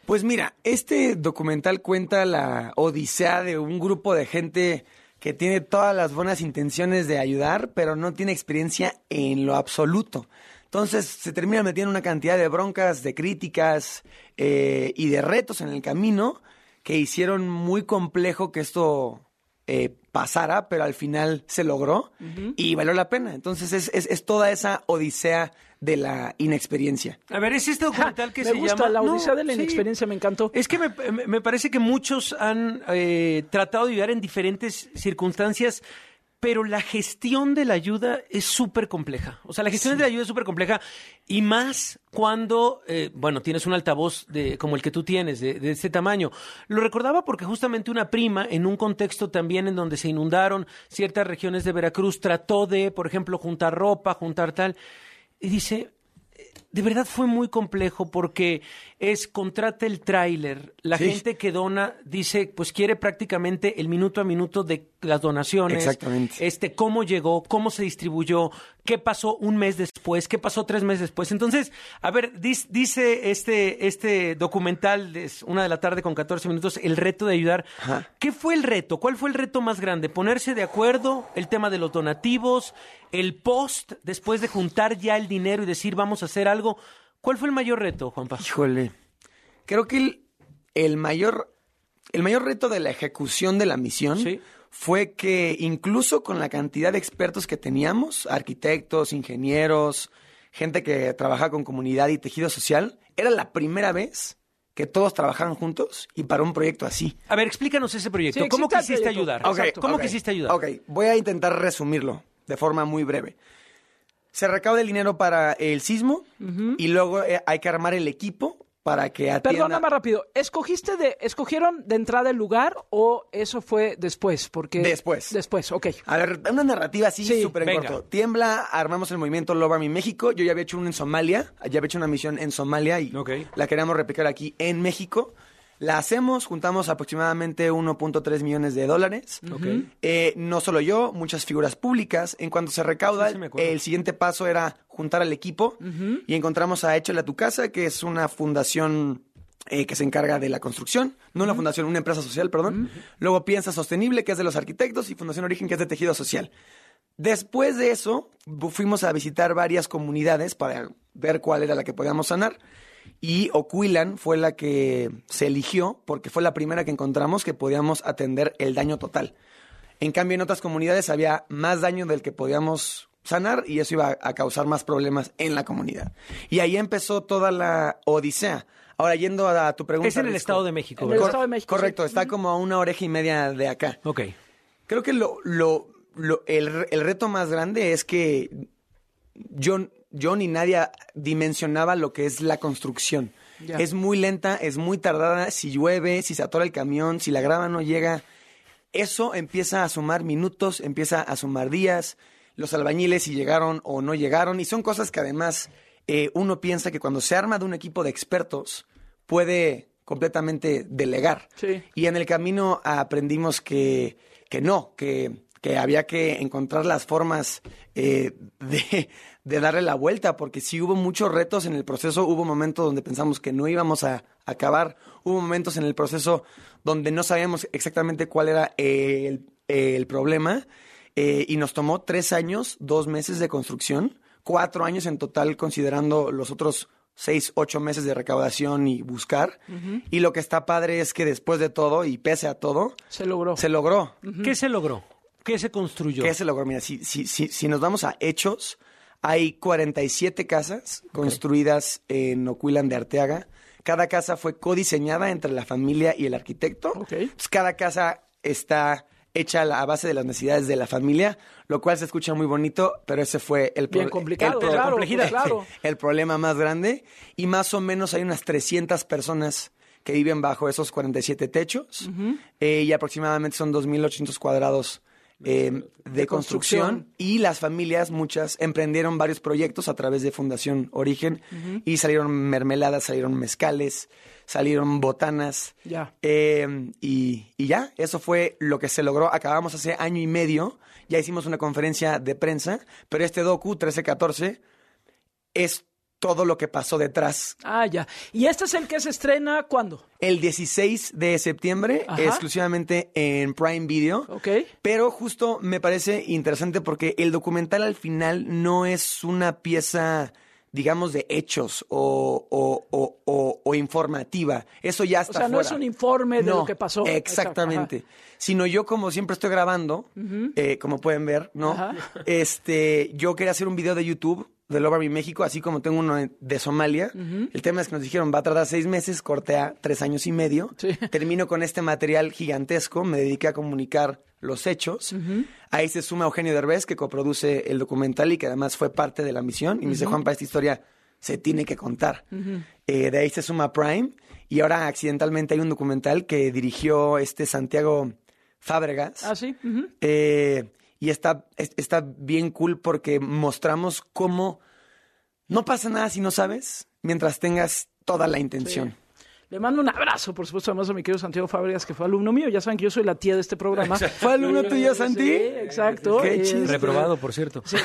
Pues mira, este documental cuenta la odisea de un grupo de gente que tiene todas las buenas intenciones de ayudar, pero no tiene experiencia en lo absoluto. Entonces se termina metiendo una cantidad de broncas, de críticas eh, y de retos en el camino que hicieron muy complejo que esto eh, pasara, pero al final se logró uh-huh. y valió la pena. Entonces es, es, es toda esa odisea de la inexperiencia. A ver, es este documental que me se gusta, llama... La odisea no, de la sí. inexperiencia, me encantó. Es que me, me parece que muchos han eh, tratado de ayudar en diferentes circunstancias, pero la gestión de la ayuda es súper compleja. O sea, la gestión sí. de la ayuda es súper compleja y más cuando, eh, bueno, tienes un altavoz de, como el que tú tienes, de, de este tamaño. Lo recordaba porque justamente una prima, en un contexto también en donde se inundaron ciertas regiones de Veracruz, trató de, por ejemplo, juntar ropa, juntar tal, y dice... De verdad fue muy complejo porque es contrata el tráiler, la sí. gente que dona dice, pues quiere prácticamente el minuto a minuto de las donaciones. Exactamente. Este, cómo llegó, cómo se distribuyó, qué pasó un mes después, qué pasó tres meses después. Entonces, a ver, dice, dice este, este documental, es una de la tarde con catorce minutos, el reto de ayudar. Ajá. ¿Qué fue el reto? ¿Cuál fue el reto más grande? ¿Ponerse de acuerdo? ¿El tema de los donativos? ¿El post después de juntar ya el dinero y decir vamos a hacer algo? ¿Cuál fue el mayor reto, Juanpa? Híjole, creo que el, el mayor el mayor reto de la ejecución de la misión ¿Sí? fue que incluso con la cantidad de expertos que teníamos, arquitectos, ingenieros, gente que trabaja con comunidad y tejido social, era la primera vez que todos trabajaron juntos y para un proyecto así. A ver, explícanos ese proyecto. Sí, ¿Cómo quisiste proyecto. ayudar? Okay, ¿Cómo okay, quisiste ayudar? Ok, voy a intentar resumirlo de forma muy breve. Se recauda el dinero para el sismo uh-huh. y luego eh, hay que armar el equipo para que atienda... Perdona más rápido, ¿escogiste de, ¿escogieron de entrada el lugar o eso fue después? Porque Después. Después, ok. A ver, una narrativa así súper sí, en venga. corto. Tiembla, armamos el movimiento Love Army México. Yo ya había hecho uno en Somalia, ya había hecho una misión en Somalia y okay. la queríamos replicar aquí en México. La hacemos, juntamos aproximadamente uno punto tres millones de dólares. Okay. Eh, no solo yo, muchas figuras públicas. En cuanto se recauda, sí, sí el siguiente paso era juntar al equipo uh-huh. y encontramos a Échale a tu casa, que es una fundación eh, que se encarga de la construcción. No uh-huh. una fundación, una empresa social, perdón. Uh-huh. Luego Piensa Sostenible, que es de los arquitectos, y Fundación Origen, que es de tejido social. Después de eso, fuimos a visitar varias comunidades para ver cuál era la que podíamos sanar. Y Ocuilan fue la que se eligió porque fue la primera que encontramos que podíamos atender el daño total. En cambio, en otras comunidades había más daño del que podíamos sanar y eso iba a causar más problemas en la comunidad. Y ahí empezó toda la odisea. Ahora, yendo a tu pregunta... Es en el Risco. Estado de México, ¿verdad? En el Estado de México, Correcto, sí. está como a una oreja y media de acá. Ok. Creo que lo, lo, lo, el, el reto más grande es que yo... Yo ni nadie dimensionaba lo que es la construcción. Yeah. Es muy lenta, es muy tardada. Si llueve, si se atora el camión, si la grava no llega, eso empieza a sumar minutos, empieza a sumar días. Los albañiles si llegaron o no llegaron. Y son cosas que además eh, uno piensa que cuando se arma de un equipo de expertos puede completamente delegar. Sí. Y en el camino aprendimos que, que no, que... que había que encontrar las formas eh, de, de darle la vuelta, porque sí hubo muchos retos en el proceso, hubo momentos donde pensamos que no íbamos a acabar, hubo momentos en el proceso donde no sabíamos exactamente cuál era el, el problema, eh, y nos tomó tres años, dos meses de construcción, cuatro años en total considerando los otros seis, ocho meses de recaudación y buscar. Uh-huh. Y lo que está padre es que después de todo, y pese a todo, se logró. Se logró. Uh-huh. ¿Qué se logró? ¿Qué se construyó? ¿Qué se logró? Mira, si, si, si, si nos vamos a hechos, hay cuarenta y siete casas okay. construidas en Ocuilan de Arteaga. Cada casa fue codiseñada entre la familia y el arquitecto. Okay. Entonces, cada casa está hecha a base de las necesidades de la familia, lo cual se escucha muy bonito, pero ese fue el, pro- Bien complicado, el, pro- claro, complejidad, claro. el problema más grande. Y más o menos hay unas trescientas personas que viven bajo esos cuarenta y siete techos uh-huh. eh, y aproximadamente son dos mil ochocientos cuadrados Eh, de, de construcción. construcción y las familias, muchas, emprendieron varios proyectos a través de Fundación Origen uh-huh. y salieron mermeladas, salieron mezcales, salieron botanas ya. Eh, y, y ya, eso fue lo que se logró. Acabamos hace año y medio, ya hicimos una conferencia de prensa, pero este docu trece catorce es todo lo que pasó detrás. Ah, ya. ¿Y este es el que se estrena cuándo? El dieciséis de septiembre, Ajá. exclusivamente en Prime Video. Ok. Pero justo me parece interesante porque el documental al final no es una pieza, digamos, de hechos o, o, o, o, o informativa. Eso ya está fuera. O sea, no fuera. es un informe de no, lo que pasó. Exactamente. Sino yo, como siempre estoy grabando, uh-huh. eh, como pueden ver, ¿no? Ajá. Este, yo quería hacer un video de YouTube de Love Army México, así como tengo uno de Somalia. Uh-huh. El tema es que nos dijeron, va a tardar seis meses, corté a tres años y medio. Sí. Termino con este material gigantesco, me dediqué a comunicar los hechos. Uh-huh. Ahí se suma Eugenio Derbez, que coproduce el documental y que además fue parte de la misión. Y me uh-huh. dice, Juanpa, esta historia se tiene que contar. Uh-huh. Eh, de ahí se suma Prime. Y ahora accidentalmente hay un documental que dirigió este Santiago Fábregas. Ah, sí. Uh-huh. Eh... Y está, está bien cool porque mostramos cómo no pasa nada si no sabes, mientras tengas toda la intención. Sí. Le mando un abrazo, por supuesto, además a mi querido Santiago Fábregas, que fue alumno mío. Ya saben que yo soy la tía de este programa. ¿Fue alumno tuyo, Santi? Sí, exacto. Qué chiste. Reprobado, por cierto. Sí,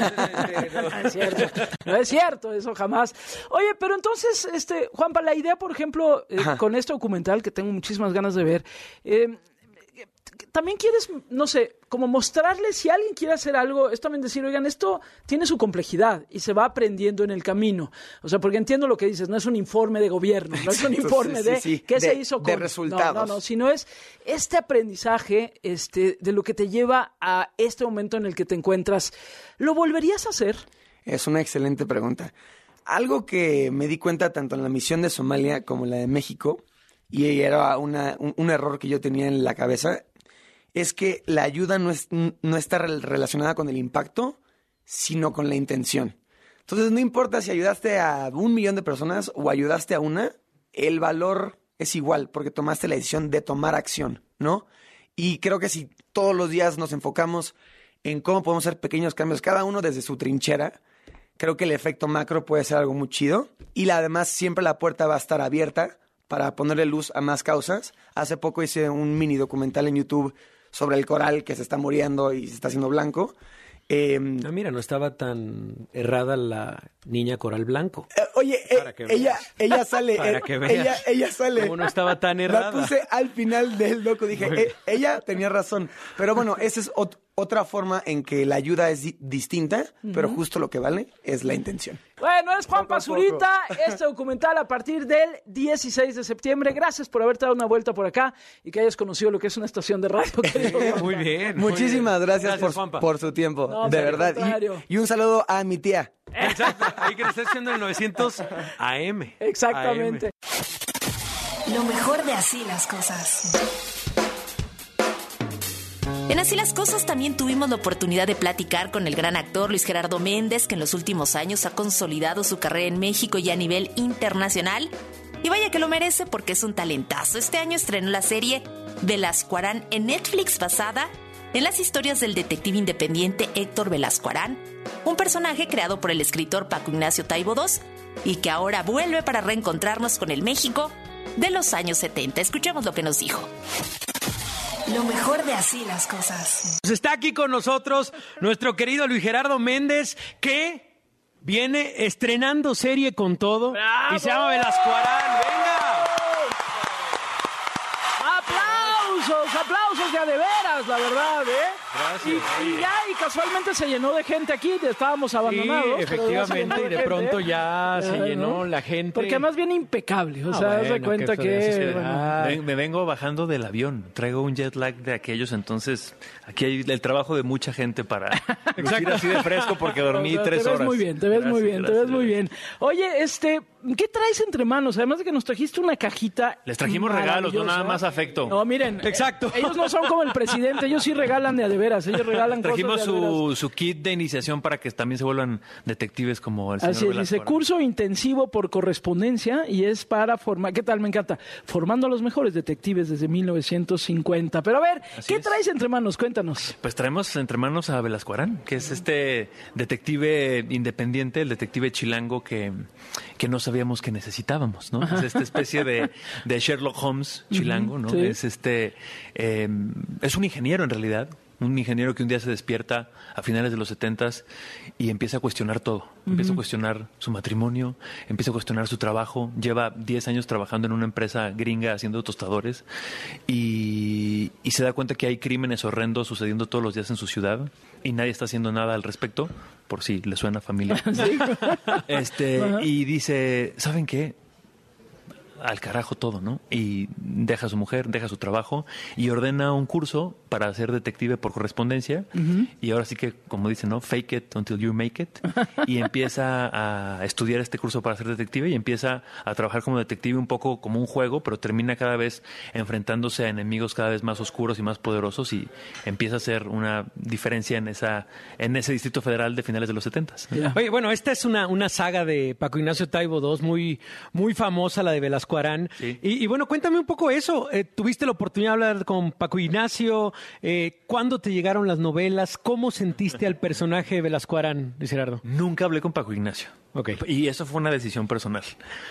no, no, es cierto. No es cierto, eso jamás. Oye, pero entonces, este, Juanpa, la idea, por ejemplo, eh, con este documental, que tengo muchísimas ganas de ver, eh, también quieres, no sé, como mostrarles, si alguien quiere hacer algo, es también decir, oigan, esto tiene su complejidad y se va aprendiendo en el camino. O sea, porque entiendo lo que dices, no es un informe de gobierno, no es un informe sí, de sí, sí. qué de, se hizo con... De resultados. No, no, no, sino es este aprendizaje este, de lo que te lleva a este momento en el que te encuentras. ¿Lo volverías a hacer? Es una excelente pregunta. Algo que me di cuenta tanto en la misión de Somalia como en la de México, y era una, un, un error que yo tenía en la cabeza, es que la ayuda no, es, no está relacionada con el impacto, sino con la intención. Entonces, no importa si ayudaste a un millón de personas o ayudaste a una, el valor es igual, porque tomaste la decisión de tomar acción, ¿no? Y creo que si todos los días nos enfocamos en cómo podemos hacer pequeños cambios, cada uno desde su trinchera, creo que el efecto macro puede ser algo muy chido. Y la, además, siempre la puerta va a estar abierta para ponerle luz a más causas. Hace poco hice un mini documental en YouTube sobre el coral que se está muriendo y se está haciendo blanco. Eh, ah, mira, no estaba tan errada la niña coral blanco. Eh, oye, eh, ella, ella sale. Para eh, que veas. Ella, ella sale. Como no estaba tan errada. La puse al final del docu. Dije, eh, ella tenía razón. Pero bueno, esa es ot- otra forma en que la ayuda es di- distinta, uh-huh. pero justo lo que vale es la intención. Bueno, es Juanpa Zurita, este documental a partir del dieciséis de septiembre. Gracias por haberte dado una vuelta por acá y que hayas conocido lo que es una estación de radio. Muy bien. Muchísimas muy bien. gracias, gracias por, por su tiempo, no, de verdad. Y, y un saludo a mi tía. Exacto, ahí que le está haciendo el novecientos A M. Exactamente. A M. Lo mejor de Así las Cosas. En Así las Cosas también tuvimos la oportunidad de platicar con el gran actor Luis Gerardo Méndez, que en los últimos años ha consolidado su carrera en México y a nivel internacional. Y vaya que lo merece porque es un talentazo. Este año estrenó la serie Velasco Arán en Netflix, basada en las historias del detective independiente Héctor Velasco Arán, un personaje creado por el escritor Paco Ignacio Taibo segundo y que ahora vuelve para reencontrarnos con el México de los años setenta. Escuchemos lo que nos dijo. Lo mejor de Así las Cosas. Pues está aquí con nosotros nuestro querido Luis Gerardo Méndez, que viene estrenando serie con todo. ¡Bravo! Y se llama Velasco Arán. ¡Venga! ¡Aplausos! ¡Aplausos de a de veras, la verdad, eh! Gracias. Y, y ya, y casualmente se llenó de gente aquí, estábamos abandonados. Sí, efectivamente, y de, de pronto ya se uh, llenó ¿no? la gente. Porque además viene impecable, o ah, sea, bueno, haz de cuenta que... que bueno. Ven, me vengo bajando del avión, traigo un jet lag de aquellos, entonces aquí hay el trabajo de mucha gente para lucir así de fresco porque dormí o sea, tres te ves horas. Muy bien, te ves gracias, muy bien, gracias, te ves muy bien. Oye, este, ¿qué traes entre manos? Además de que nos trajiste una cajita. Les trajimos regalos, no nada más afecto. No, miren, exacto. Eh, ellos no son como el presidente, ellos sí regalan de a de veras, ellos regalan trajimos cosas de a de su, veras. su kit de iniciación para que también se vuelvan detectives como el señor Así es, Velasco dice Arán. curso intensivo por correspondencia y es para formar, ¿qué tal? Me encanta, formando a los mejores detectives desde mil novecientos cincuenta. Pero a ver, Así ¿qué es. traes entre manos? Cuéntanos. Pues traemos entre manos a Velasco Arán, que es este detective independiente, el detective chilango que, que no sabíamos que necesitábamos, ¿no? Es esta especie de, de Sherlock Holmes chilango, ¿no? Sí. Es este, eh, es un ingeniero en realidad. Un ingeniero que un día se despierta a finales de los setentas y empieza a cuestionar todo. Uh-huh. Empieza a cuestionar su matrimonio, empieza a cuestionar su trabajo. Lleva diez años trabajando en una empresa gringa haciendo tostadores y, y se da cuenta que hay crímenes horrendos sucediendo todos los días en su ciudad y nadie está haciendo nada al respecto, por si le suena familiar. ¿Sí? Este, uh-huh. Y dice, ¿saben qué? Al carajo todo, ¿no? Y deja a su mujer, deja su trabajo y ordena un curso para ser detective por correspondencia. Uh-huh. Y ahora sí que, como dicen, ¿no? Fake it until you make it. Y empieza a estudiar este curso para ser detective y empieza a trabajar como detective un poco como un juego, pero termina cada vez enfrentándose a enemigos cada vez más oscuros y más poderosos y empieza a hacer una diferencia en esa en ese Distrito Federal de finales de los setentas. Yeah. Oye, bueno, esta es una, una saga de Paco Ignacio Taibo segundo, muy, muy famosa, la de Velasco Arán. Sí. Y, y bueno, cuéntame un poco eso. Eh, ¿Tuviste la oportunidad de hablar con Paco Ignacio? Eh, ¿Cuándo te llegaron las novelas? ¿Cómo sentiste al personaje de Velasco Arán, Luis Gerardo? Nunca hablé con Paco Ignacio. Okay. Y eso fue una decisión personal,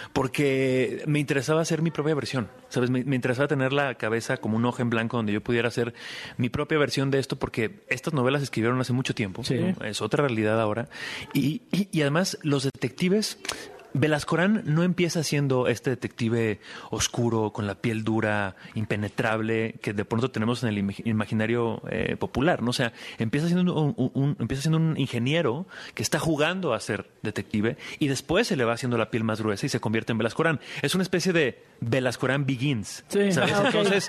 porque me interesaba hacer mi propia versión, ¿sabes? Me, me interesaba tener la cabeza como un hoja en blanco donde yo pudiera hacer mi propia versión de esto, porque estas novelas se escribieron hace mucho tiempo, sí. ¿no? Es otra realidad ahora. Y, y, y además los detectives... Velasco Arán no empieza siendo este detective oscuro, con la piel dura, impenetrable, que de pronto tenemos en el imaginario eh, popular, ¿no? O sea, empieza siendo un, un, un, empieza siendo un ingeniero que está jugando a ser detective y después se le va haciendo la piel más gruesa y se convierte en Velasco Arán. Es una especie de Velasco Arán Begins, sí. ¿sabes? Okay. Entonces,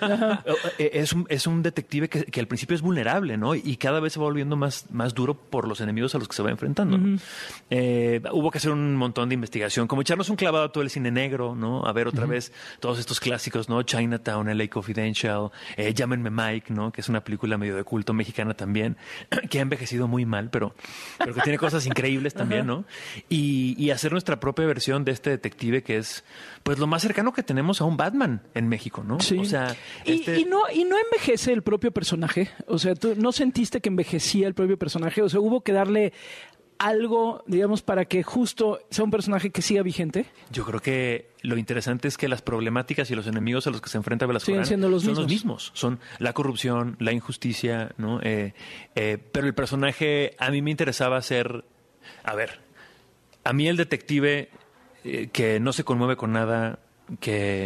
es un, es un detective que, que al principio es vulnerable, ¿no? Y cada vez se va volviendo más, más duro por los enemigos a los que se va enfrentando, ¿no? Uh-huh. eh, hubo que hacer un montón de investigación, como echarnos un clavado a todo el cine negro, ¿no? A ver otra uh-huh. vez todos estos clásicos, ¿no? Chinatown, L A Confidential, eh, Llámenme Mike, ¿no? Que es una película medio de culto mexicana también, que ha envejecido muy mal, pero, pero que tiene cosas increíbles también, ¿no? Y, y hacer nuestra propia versión de este detective que es, pues, lo más cercano que tenemos a un Batman en México, ¿no? Sí. O sea, este... y, y, no, y no envejece el propio personaje. O sea, ¿tú no sentiste que envejecía el propio personaje? O sea, hubo que darle algo, digamos, para que justo sea un personaje que siga vigente. Yo creo que lo interesante es que las problemáticas y los enemigos a los que se enfrenta Velasco Arán siendo los son mismos. los mismos. Son la corrupción, la injusticia, ¿no? Eh, eh, pero el personaje, a mí me interesaba ser... A ver, a mí el detective eh, que no se conmueve con nada, que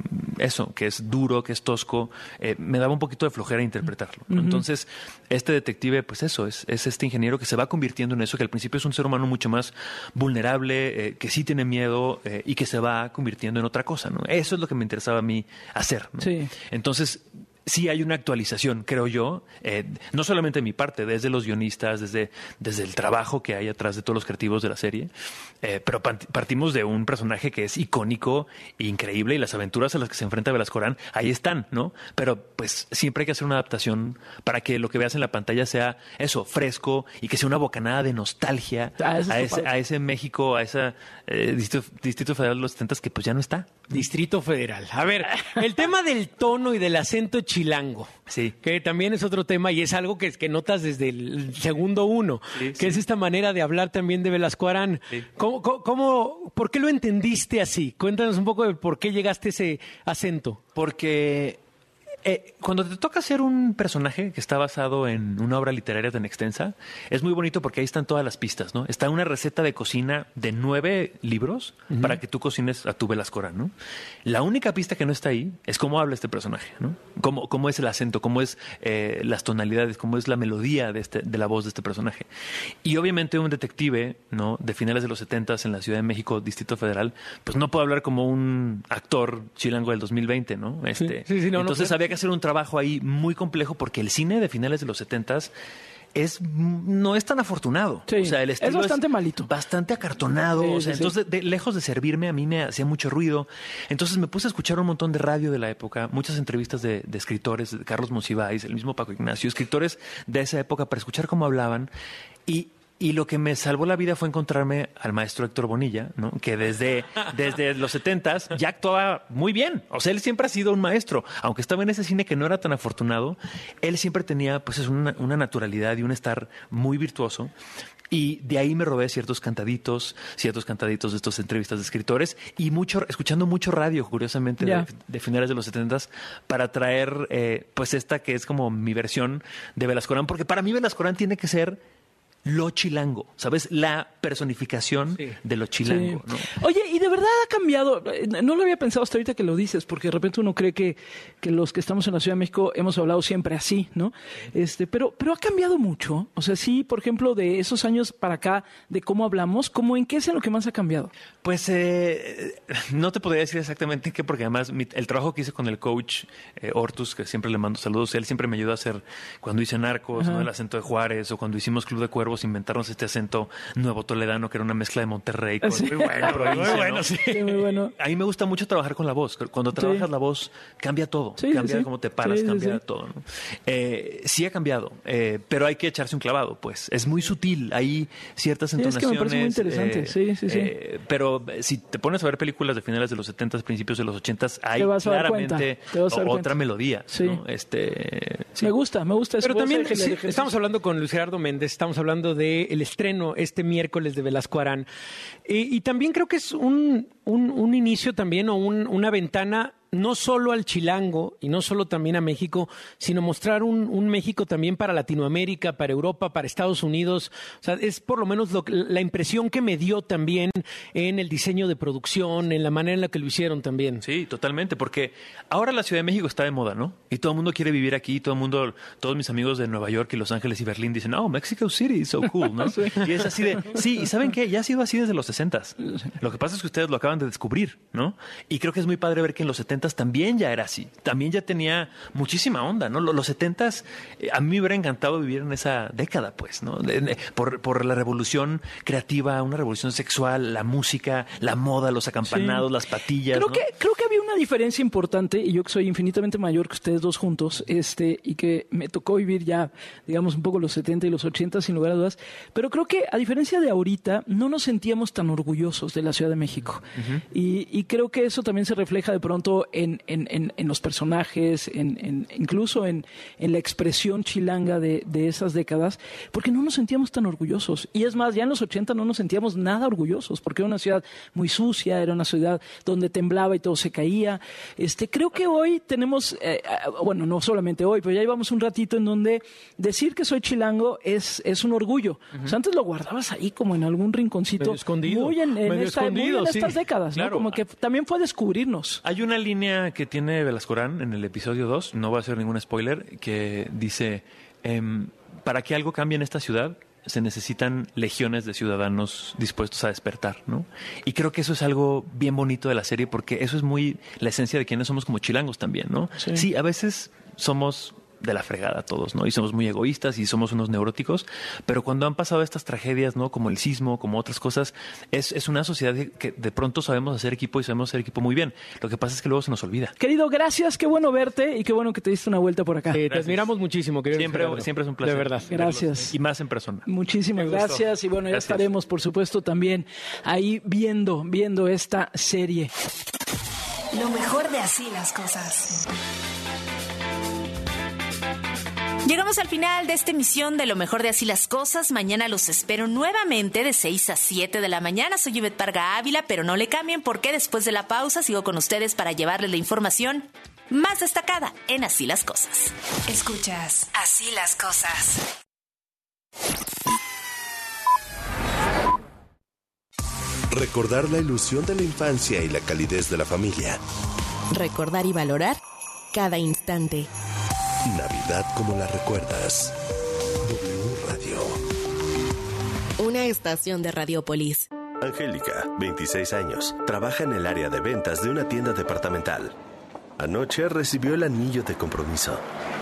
eso, que es duro, que es tosco, eh, me daba un poquito de flojera interpretarlo, ¿no? Uh-huh. Entonces, este detective, pues eso, es, es este ingeniero que se va convirtiendo en eso, que al principio es un ser humano mucho más vulnerable, eh, que sí tiene miedo eh, y que se va convirtiendo en otra cosa, ¿no? Eso es lo que me interesaba a mí hacer, ¿no? Sí. Entonces... sí hay una actualización, creo yo, eh, no solamente de mi parte, desde los guionistas, desde, desde el trabajo que hay atrás de todos los creativos de la serie, eh, pero partimos de un personaje que es icónico e increíble y las aventuras a las que se enfrenta Velasco Arán, ahí están, ¿no? Pero pues siempre hay que hacer una adaptación para que lo que veas en la pantalla sea eso, fresco y que sea una bocanada de nostalgia ah, a, ese, a ese México, a ese eh, distrito, distrito Federal de los setentas que pues ya no está. Distrito Federal. A ver, el tema del tono y del acento chilango, sí, que también es otro tema y es algo que, que notas desde el segundo uno, sí, que sí. es esta manera de hablar también de Velasco Arán. Sí. ¿Cómo, cómo, cómo, ¿Por qué lo entendiste así? Cuéntanos un poco de por qué llegaste a ese acento. Porque... Eh, cuando te toca hacer un personaje que está basado en una obra literaria tan extensa, es muy bonito porque ahí están todas las pistas, ¿no? Está una receta de cocina de nueve libros uh-huh. para que tú cocines a tu Velasco Arán, ¿no? La única pista que no está ahí es cómo habla este personaje, ¿no? Cómo, cómo es el acento, cómo es eh, las tonalidades, cómo es la melodía de, este, de la voz de este personaje. Y obviamente un detective, ¿no? De finales de los setentas en la Ciudad de México, Distrito Federal, pues no puede hablar como un actor chilango del dos mil veinte, ¿no? Este, sí, sí, sí, no, entonces no, había que hacer un trabajo ahí muy complejo porque el cine de finales de los setentas es no es tan afortunado. Sí, o sea, el estilo es bastante es malito. Bastante acartonado. Sí, o sea, sí, entonces, sí. De, lejos de servirme, a mí me hacía mucho ruido. Entonces me puse a escuchar un montón de radio de la época, muchas entrevistas de, de escritores, de Carlos Monsiváis, el mismo Paco Ignacio, escritores de esa época para escuchar cómo hablaban. Y Y lo que me salvó la vida fue encontrarme al maestro Héctor Bonilla, ¿no? Que desde, desde los setentas ya actuaba muy bien. O sea, él siempre ha sido un maestro. Aunque estaba en ese cine que no era tan afortunado, él siempre tenía pues una, una naturalidad y un estar muy virtuoso. Y de ahí me robé ciertos cantaditos, ciertos cantaditos de estas entrevistas de escritores y mucho, escuchando mucho radio, curiosamente, yeah. de, de finales de los setentas, para traer eh, pues esta que es como mi versión de Velasco Arán, porque para mí Velasco Arán tiene que ser lo chilango, ¿sabes? La personificación sí. de lo chilango, sí. ¿no? Oye, y de verdad ha cambiado, no lo había pensado hasta ahorita que lo dices, porque de repente uno cree que, que los que estamos en la Ciudad de México hemos hablado siempre así, ¿no? Este, pero, pero ha cambiado mucho. O sea, sí, por ejemplo, de esos años para acá, de cómo hablamos, ¿cómo en qué es en lo que más ha cambiado? Pues eh, no te podría decir exactamente en qué, porque además mi, el trabajo que hice con el coach eh, Hortus, que siempre le mando saludos, él siempre me ayudó a hacer, cuando hice Narcos, ¿no? El acento de Juárez, o cuando hicimos Club de Cuervos, inventarnos este acento nuevo toledano, que era una mezcla de Monterrey con sí. muy bueno, provincia, muy bueno, ¿no? sí. Sí, muy bueno. A mí me gusta mucho trabajar con la voz. Cuando trabajas sí. la voz, cambia todo. Sí, cambia sí. cómo te paras, sí, cambia sí. todo, ¿no? Eh, sí ha cambiado, eh, pero hay que echarse un clavado, pues. Es muy sutil. Hay ciertas entonaciones. Sí, es que me parece muy interesante. Eh, sí, sí, sí. Eh, pero si te pones a ver películas de finales de los setentas, principios de los ochentas, hay vas a claramente te vas a otra cuenta. melodía. Sí. ¿no? Este, sí. Me gusta, me gusta. Pero también sí, estamos hablando con Luis Gerardo Méndez, estamos hablando del estreno este miércoles de Velasco Arán. Y, y también creo que es un, un, un inicio también o un, una ventana no solo al chilango y no solo también a México, sino mostrar un, un México también para Latinoamérica, para Europa, para Estados Unidos. O sea, es por lo menos lo, la impresión que me dio también en el diseño de producción, en la manera en la que lo hicieron también. Sí, totalmente, porque ahora la Ciudad de México está de moda, ¿no? Y todo el mundo quiere vivir aquí, todo el mundo, todos mis amigos de Nueva York y Los Ángeles y Berlín dicen, oh, Mexico City is so cool, ¿no? Sí. Y es así de, sí, y ¿saben qué? Ya ha sido así desde los sesentas. Lo que pasa es que ustedes lo acaban de descubrir, ¿no? Y creo que es muy padre ver que en los setentas también ya era así, también ya tenía muchísima onda, ¿no? Los setentas, eh, a mí me hubiera encantado vivir en esa década, pues, ¿no? De, de, por, por la revolución creativa, una revolución sexual, la música, la moda, los acampanados, sí. las patillas, creo ¿no? que Creo que había una diferencia importante, y yo que soy infinitamente mayor que ustedes dos juntos, este, y que me tocó vivir ya, digamos, un poco los setenta y los ochenta, sin lugar a dudas, pero creo que a diferencia de ahorita, no nos sentíamos tan orgullosos de la Ciudad de México. Uh-huh. y, y creo que eso también se refleja de pronto en, en, en, en los personajes, en, en, incluso en, en la expresión chilanga de, de esas décadas, porque no nos sentíamos tan orgullosos. Y es más, ya en los ochenta no nos sentíamos nada orgullosos, porque era una ciudad muy sucia, era una ciudad donde temblaba y todo se caía. Este, creo que hoy tenemos, eh, bueno, no solamente hoy, pero ya llevamos un ratito en donde decir que soy chilango es, es un orgullo. Uh-huh. O sea, antes lo guardabas ahí como en algún rinconcito. Medio escondido. Muy en, en, esta, escondido, muy en sí. estas décadas, claro. ¿no? Como que también fue descubrirnos. Hay una línea que tiene Velasco Arán en el episodio dos, no va a ser ningún spoiler, que dice, eh, para que algo cambie en esta ciudad, se necesitan legiones de ciudadanos dispuestos a despertar, ¿no? Y creo que eso es algo bien bonito de la serie, porque eso es muy la esencia de quienes somos como chilangos también, ¿no? Sí, sí, a veces somos de la fregada todos, ¿no? Y somos muy egoístas y somos unos neuróticos, pero cuando han pasado estas tragedias, ¿no? Como el sismo, como otras cosas, es, es una sociedad que de pronto sabemos hacer equipo y sabemos hacer equipo muy bien. Lo que pasa es que luego se nos olvida. Querido, gracias, qué bueno verte y qué bueno que te diste una vuelta por acá. Eh, te admiramos muchísimo, querido. Siempre, siempre es un placer. De verdad. Gracias. Y más en persona. Muchísimas gracias y bueno, ya gracias. Estaremos, por supuesto, también ahí viendo, viendo esta serie. Lo mejor de Así las Cosas. Llegamos al final de esta emisión de Lo Mejor de Así las Cosas. Mañana los espero nuevamente de seis a siete de la mañana. Soy Ivette Parga Ávila, pero no le cambien porque después de la pausa sigo con ustedes para llevarles la información más destacada en Así las Cosas. Escuchas Así las Cosas. Recordar la ilusión de la infancia y la calidez de la familia. Recordar y valorar cada instante. Navidad como la recuerdas. W Radio. Una estación de Radiopolis. Angélica, veintiséis años, trabaja en el área de ventas de una tienda departamental. Anoche recibió el anillo de compromiso.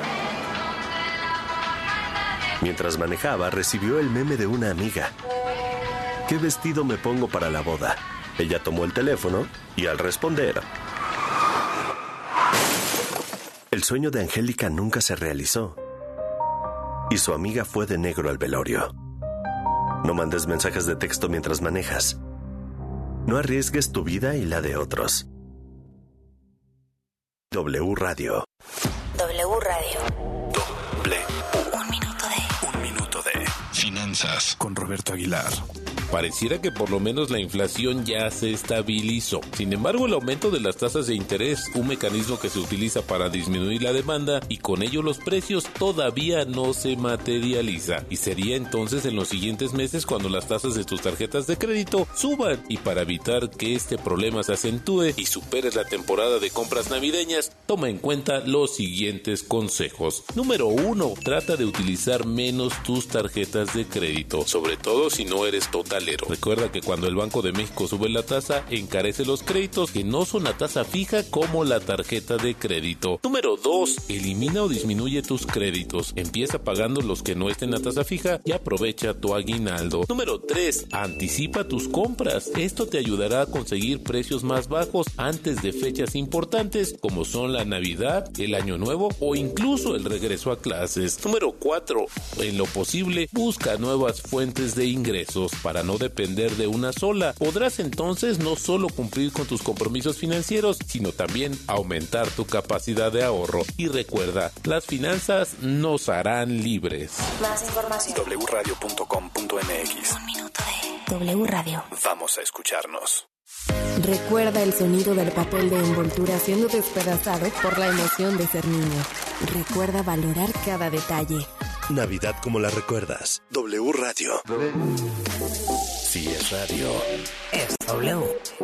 Mientras manejaba, recibió el meme de una amiga. ¿Qué vestido me pongo para la boda? Ella tomó el teléfono y al responder... El sueño de Angélica nunca se realizó. Y su amiga fue de negro al velorio. No mandes mensajes de texto mientras manejas. No arriesgues tu vida y la de otros. W Radio. W Radio. Doble. Un minuto de... Un minuto de finanzas con Roberto Aguilar. Pareciera que por lo menos la inflación ya se estabilizó. Sin embargo, el aumento de las tasas de interés, un mecanismo que se utiliza para disminuir la demanda y con ello los precios, todavía no se materializa. Y sería entonces en los siguientes meses cuando las tasas de tus tarjetas de crédito suban. Y para evitar que este problema se acentúe y superes la temporada de compras navideñas, toma en cuenta los siguientes consejos. Número uno, trata de utilizar menos tus tarjetas de crédito, sobre todo si no eres total. Recuerda que cuando el Banco de México sube la tasa, encarece los créditos que no son a tasa fija como la tarjeta de crédito. Número dos. Elimina o disminuye tus créditos. Empieza pagando los que no estén a tasa fija y aprovecha tu aguinaldo. Número tres. Anticipa tus compras. Esto te ayudará a conseguir precios más bajos antes de fechas importantes como son la Navidad, el Año Nuevo o incluso el regreso a clases. Número cuatro. En lo posible, busca nuevas fuentes de ingresos para no depender de una sola. Podrás entonces no solo cumplir con tus compromisos financieros, sino también aumentar tu capacidad de ahorro. Y recuerda, las finanzas nos harán libres. Más información. doble u radio punto com punto m x. Un minuto de W Radio. Vamos a escucharnos. Recuerda el sonido del papel de envoltura siendo despedazado por la emoción de ser niño. Recuerda valorar cada detalle. Navidad como la recuerdas. W Radio. Si es radio, es W.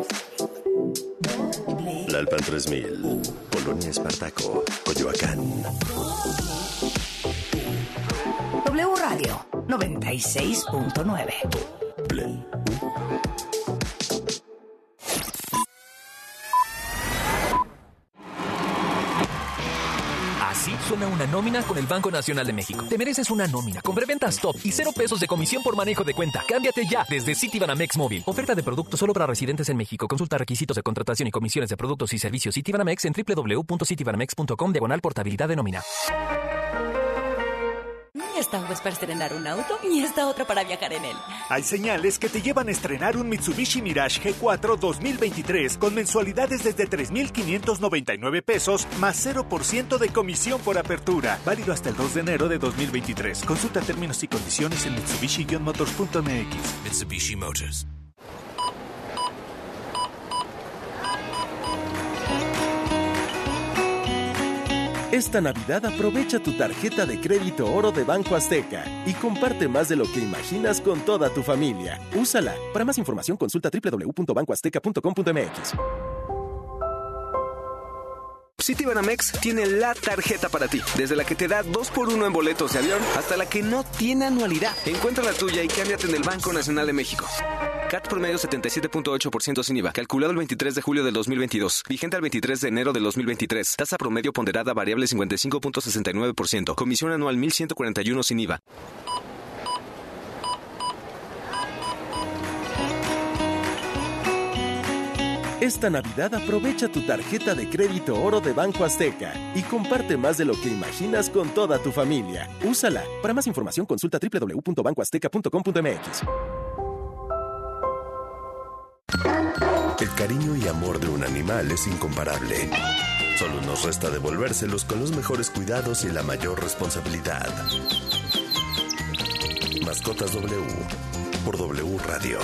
Lalpan tres mil, Polonia Espartaco, Coyoacán. W Radio noventa y seis punto nueve. Play. Así suena una nómina con el Banco Nacional de México. Te mereces una nómina con preventas top y cero pesos de comisión por manejo de cuenta. Cámbiate ya desde Citibanamex Móvil. Oferta de producto solo para residentes en México. Consulta requisitos de contratación y comisiones de productos y servicios Citibanamex en doble u doble u doble u punto citibanamex punto com diagonal portabilidad de nómina. Esta es para estrenar un auto y esta otra para viajar en él. Hay señales que te llevan a estrenar un Mitsubishi Mirage G cuatro dos mil veintitrés con mensualidades desde tres mil quinientos noventa y nueve pesos más cero por ciento de comisión por apertura. Válido hasta el dos de enero de dos mil veintitrés. Consulta términos y condiciones en mitsubishi motors punto m x. Mitsubishi Motors. Esta Navidad aprovecha tu tarjeta de crédito Oro de Banco Azteca y comparte más de lo que imaginas con toda tu familia. Úsala. Para más información consulta doble u doble u doble u punto banco azteca punto com punto m x. Citibanamex tiene la tarjeta para ti, desde la que te da dos por uno en boletos de avión hasta la que no tiene anualidad. Encuentra la tuya y cámbiate en el Banco Nacional de México. C A T promedio setenta y siete punto ocho por ciento sin I V A. Calculado el veintitrés de julio del dos mil veintidós. Vigente al veintitrés de enero del dos mil veintitrés. Tasa promedio ponderada variable cincuenta y cinco punto sesenta y nueve por ciento. Comisión anual mil ciento cuarenta y uno sin I V A. Esta Navidad aprovecha tu tarjeta de crédito Oro de Banco Azteca y comparte más de lo que imaginas con toda tu familia. Úsala. Para más información consulta doble u doble u doble u punto banco azteca punto com punto m x. El cariño y amor de un animal es incomparable. Solo nos resta devolvérselos con los mejores cuidados y la mayor responsabilidad. Mascotas W por W Radio.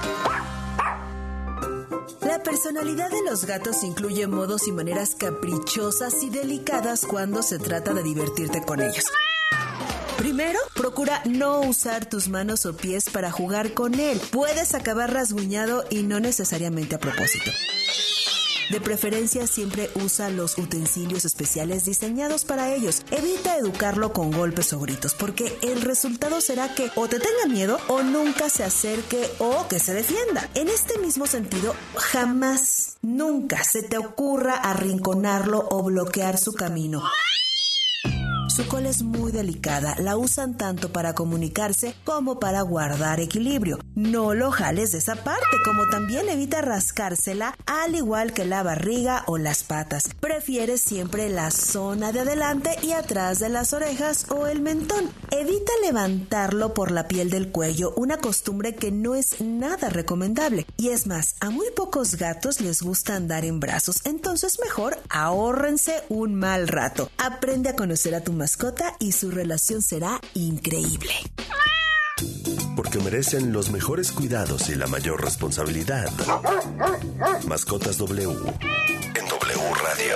La personalidad de los gatos incluye modos y maneras caprichosas y delicadas cuando se trata de divertirte con ellos. Primero, procura no usar tus manos o pies para jugar con él. Puedes acabar rasguñado y no necesariamente a propósito. De preferencia, siempre usa los utensilios especiales diseñados para ellos. Evita educarlo con golpes o gritos, porque el resultado será que o te tenga miedo o nunca se acerque o que se defienda. En este mismo sentido, jamás, nunca se te ocurra arrinconarlo o bloquear su camino. Su cola es muy delicada, la usan tanto para comunicarse como para guardar equilibrio. No lo jales de esa parte, como también evita rascársela, al igual que la barriga o las patas. Prefiere siempre la zona de adelante y atrás de las orejas o el mentón. Evita levantarlo por la piel del cuello, una costumbre que no es nada recomendable. Y es más, a muy pocos gatos les gusta andar en brazos, entonces mejor ahórrense un mal rato. Aprende a conocer a tu mascota y su relación será increíble. Porque merecen los mejores cuidados y la mayor responsabilidad. Mascotas W en W Radio.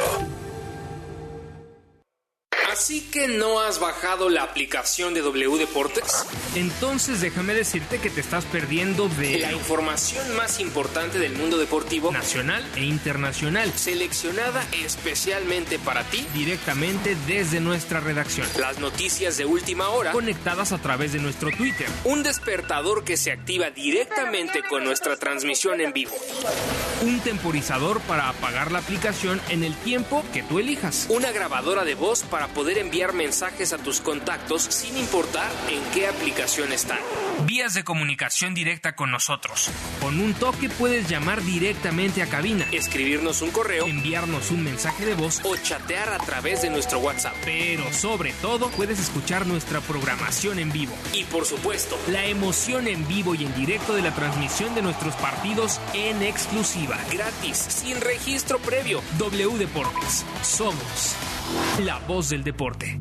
¿Así que no has bajado la aplicación de W Deportes? Entonces déjame decirte que te estás perdiendo de la información más importante del mundo deportivo nacional e internacional, seleccionada especialmente para ti, directamente desde nuestra redacción. Las noticias de última hora, conectadas a través de nuestro Twitter. Un despertador que se activa directamente con nuestra transmisión en vivo. Un temporizador para apagar la aplicación en el tiempo que tú elijas. Una grabadora de voz para poder enviar mensajes a tus contactos sin importar en qué aplicación están. Vías de comunicación directa con nosotros. Con un toque puedes llamar directamente a cabina, escribirnos un correo, enviarnos un mensaje de voz o chatear a través de nuestro WhatsApp. Pero sobre todo puedes escuchar nuestra programación en vivo. Y por supuesto, la emoción en vivo y en directo de la transmisión de nuestros partidos en exclusiva. Gratis, sin registro previo. W Deportes. Somos la voz del deporte.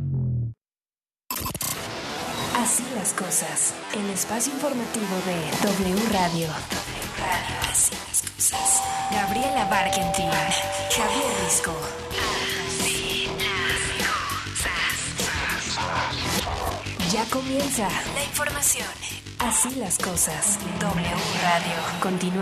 Así las cosas. El espacio informativo de W Radio. W Radio. Así las cosas. Gabriela Barkentin. Javier Risco. Así las cosas. Ya comienza la información. Así las cosas. W Radio. Continúa.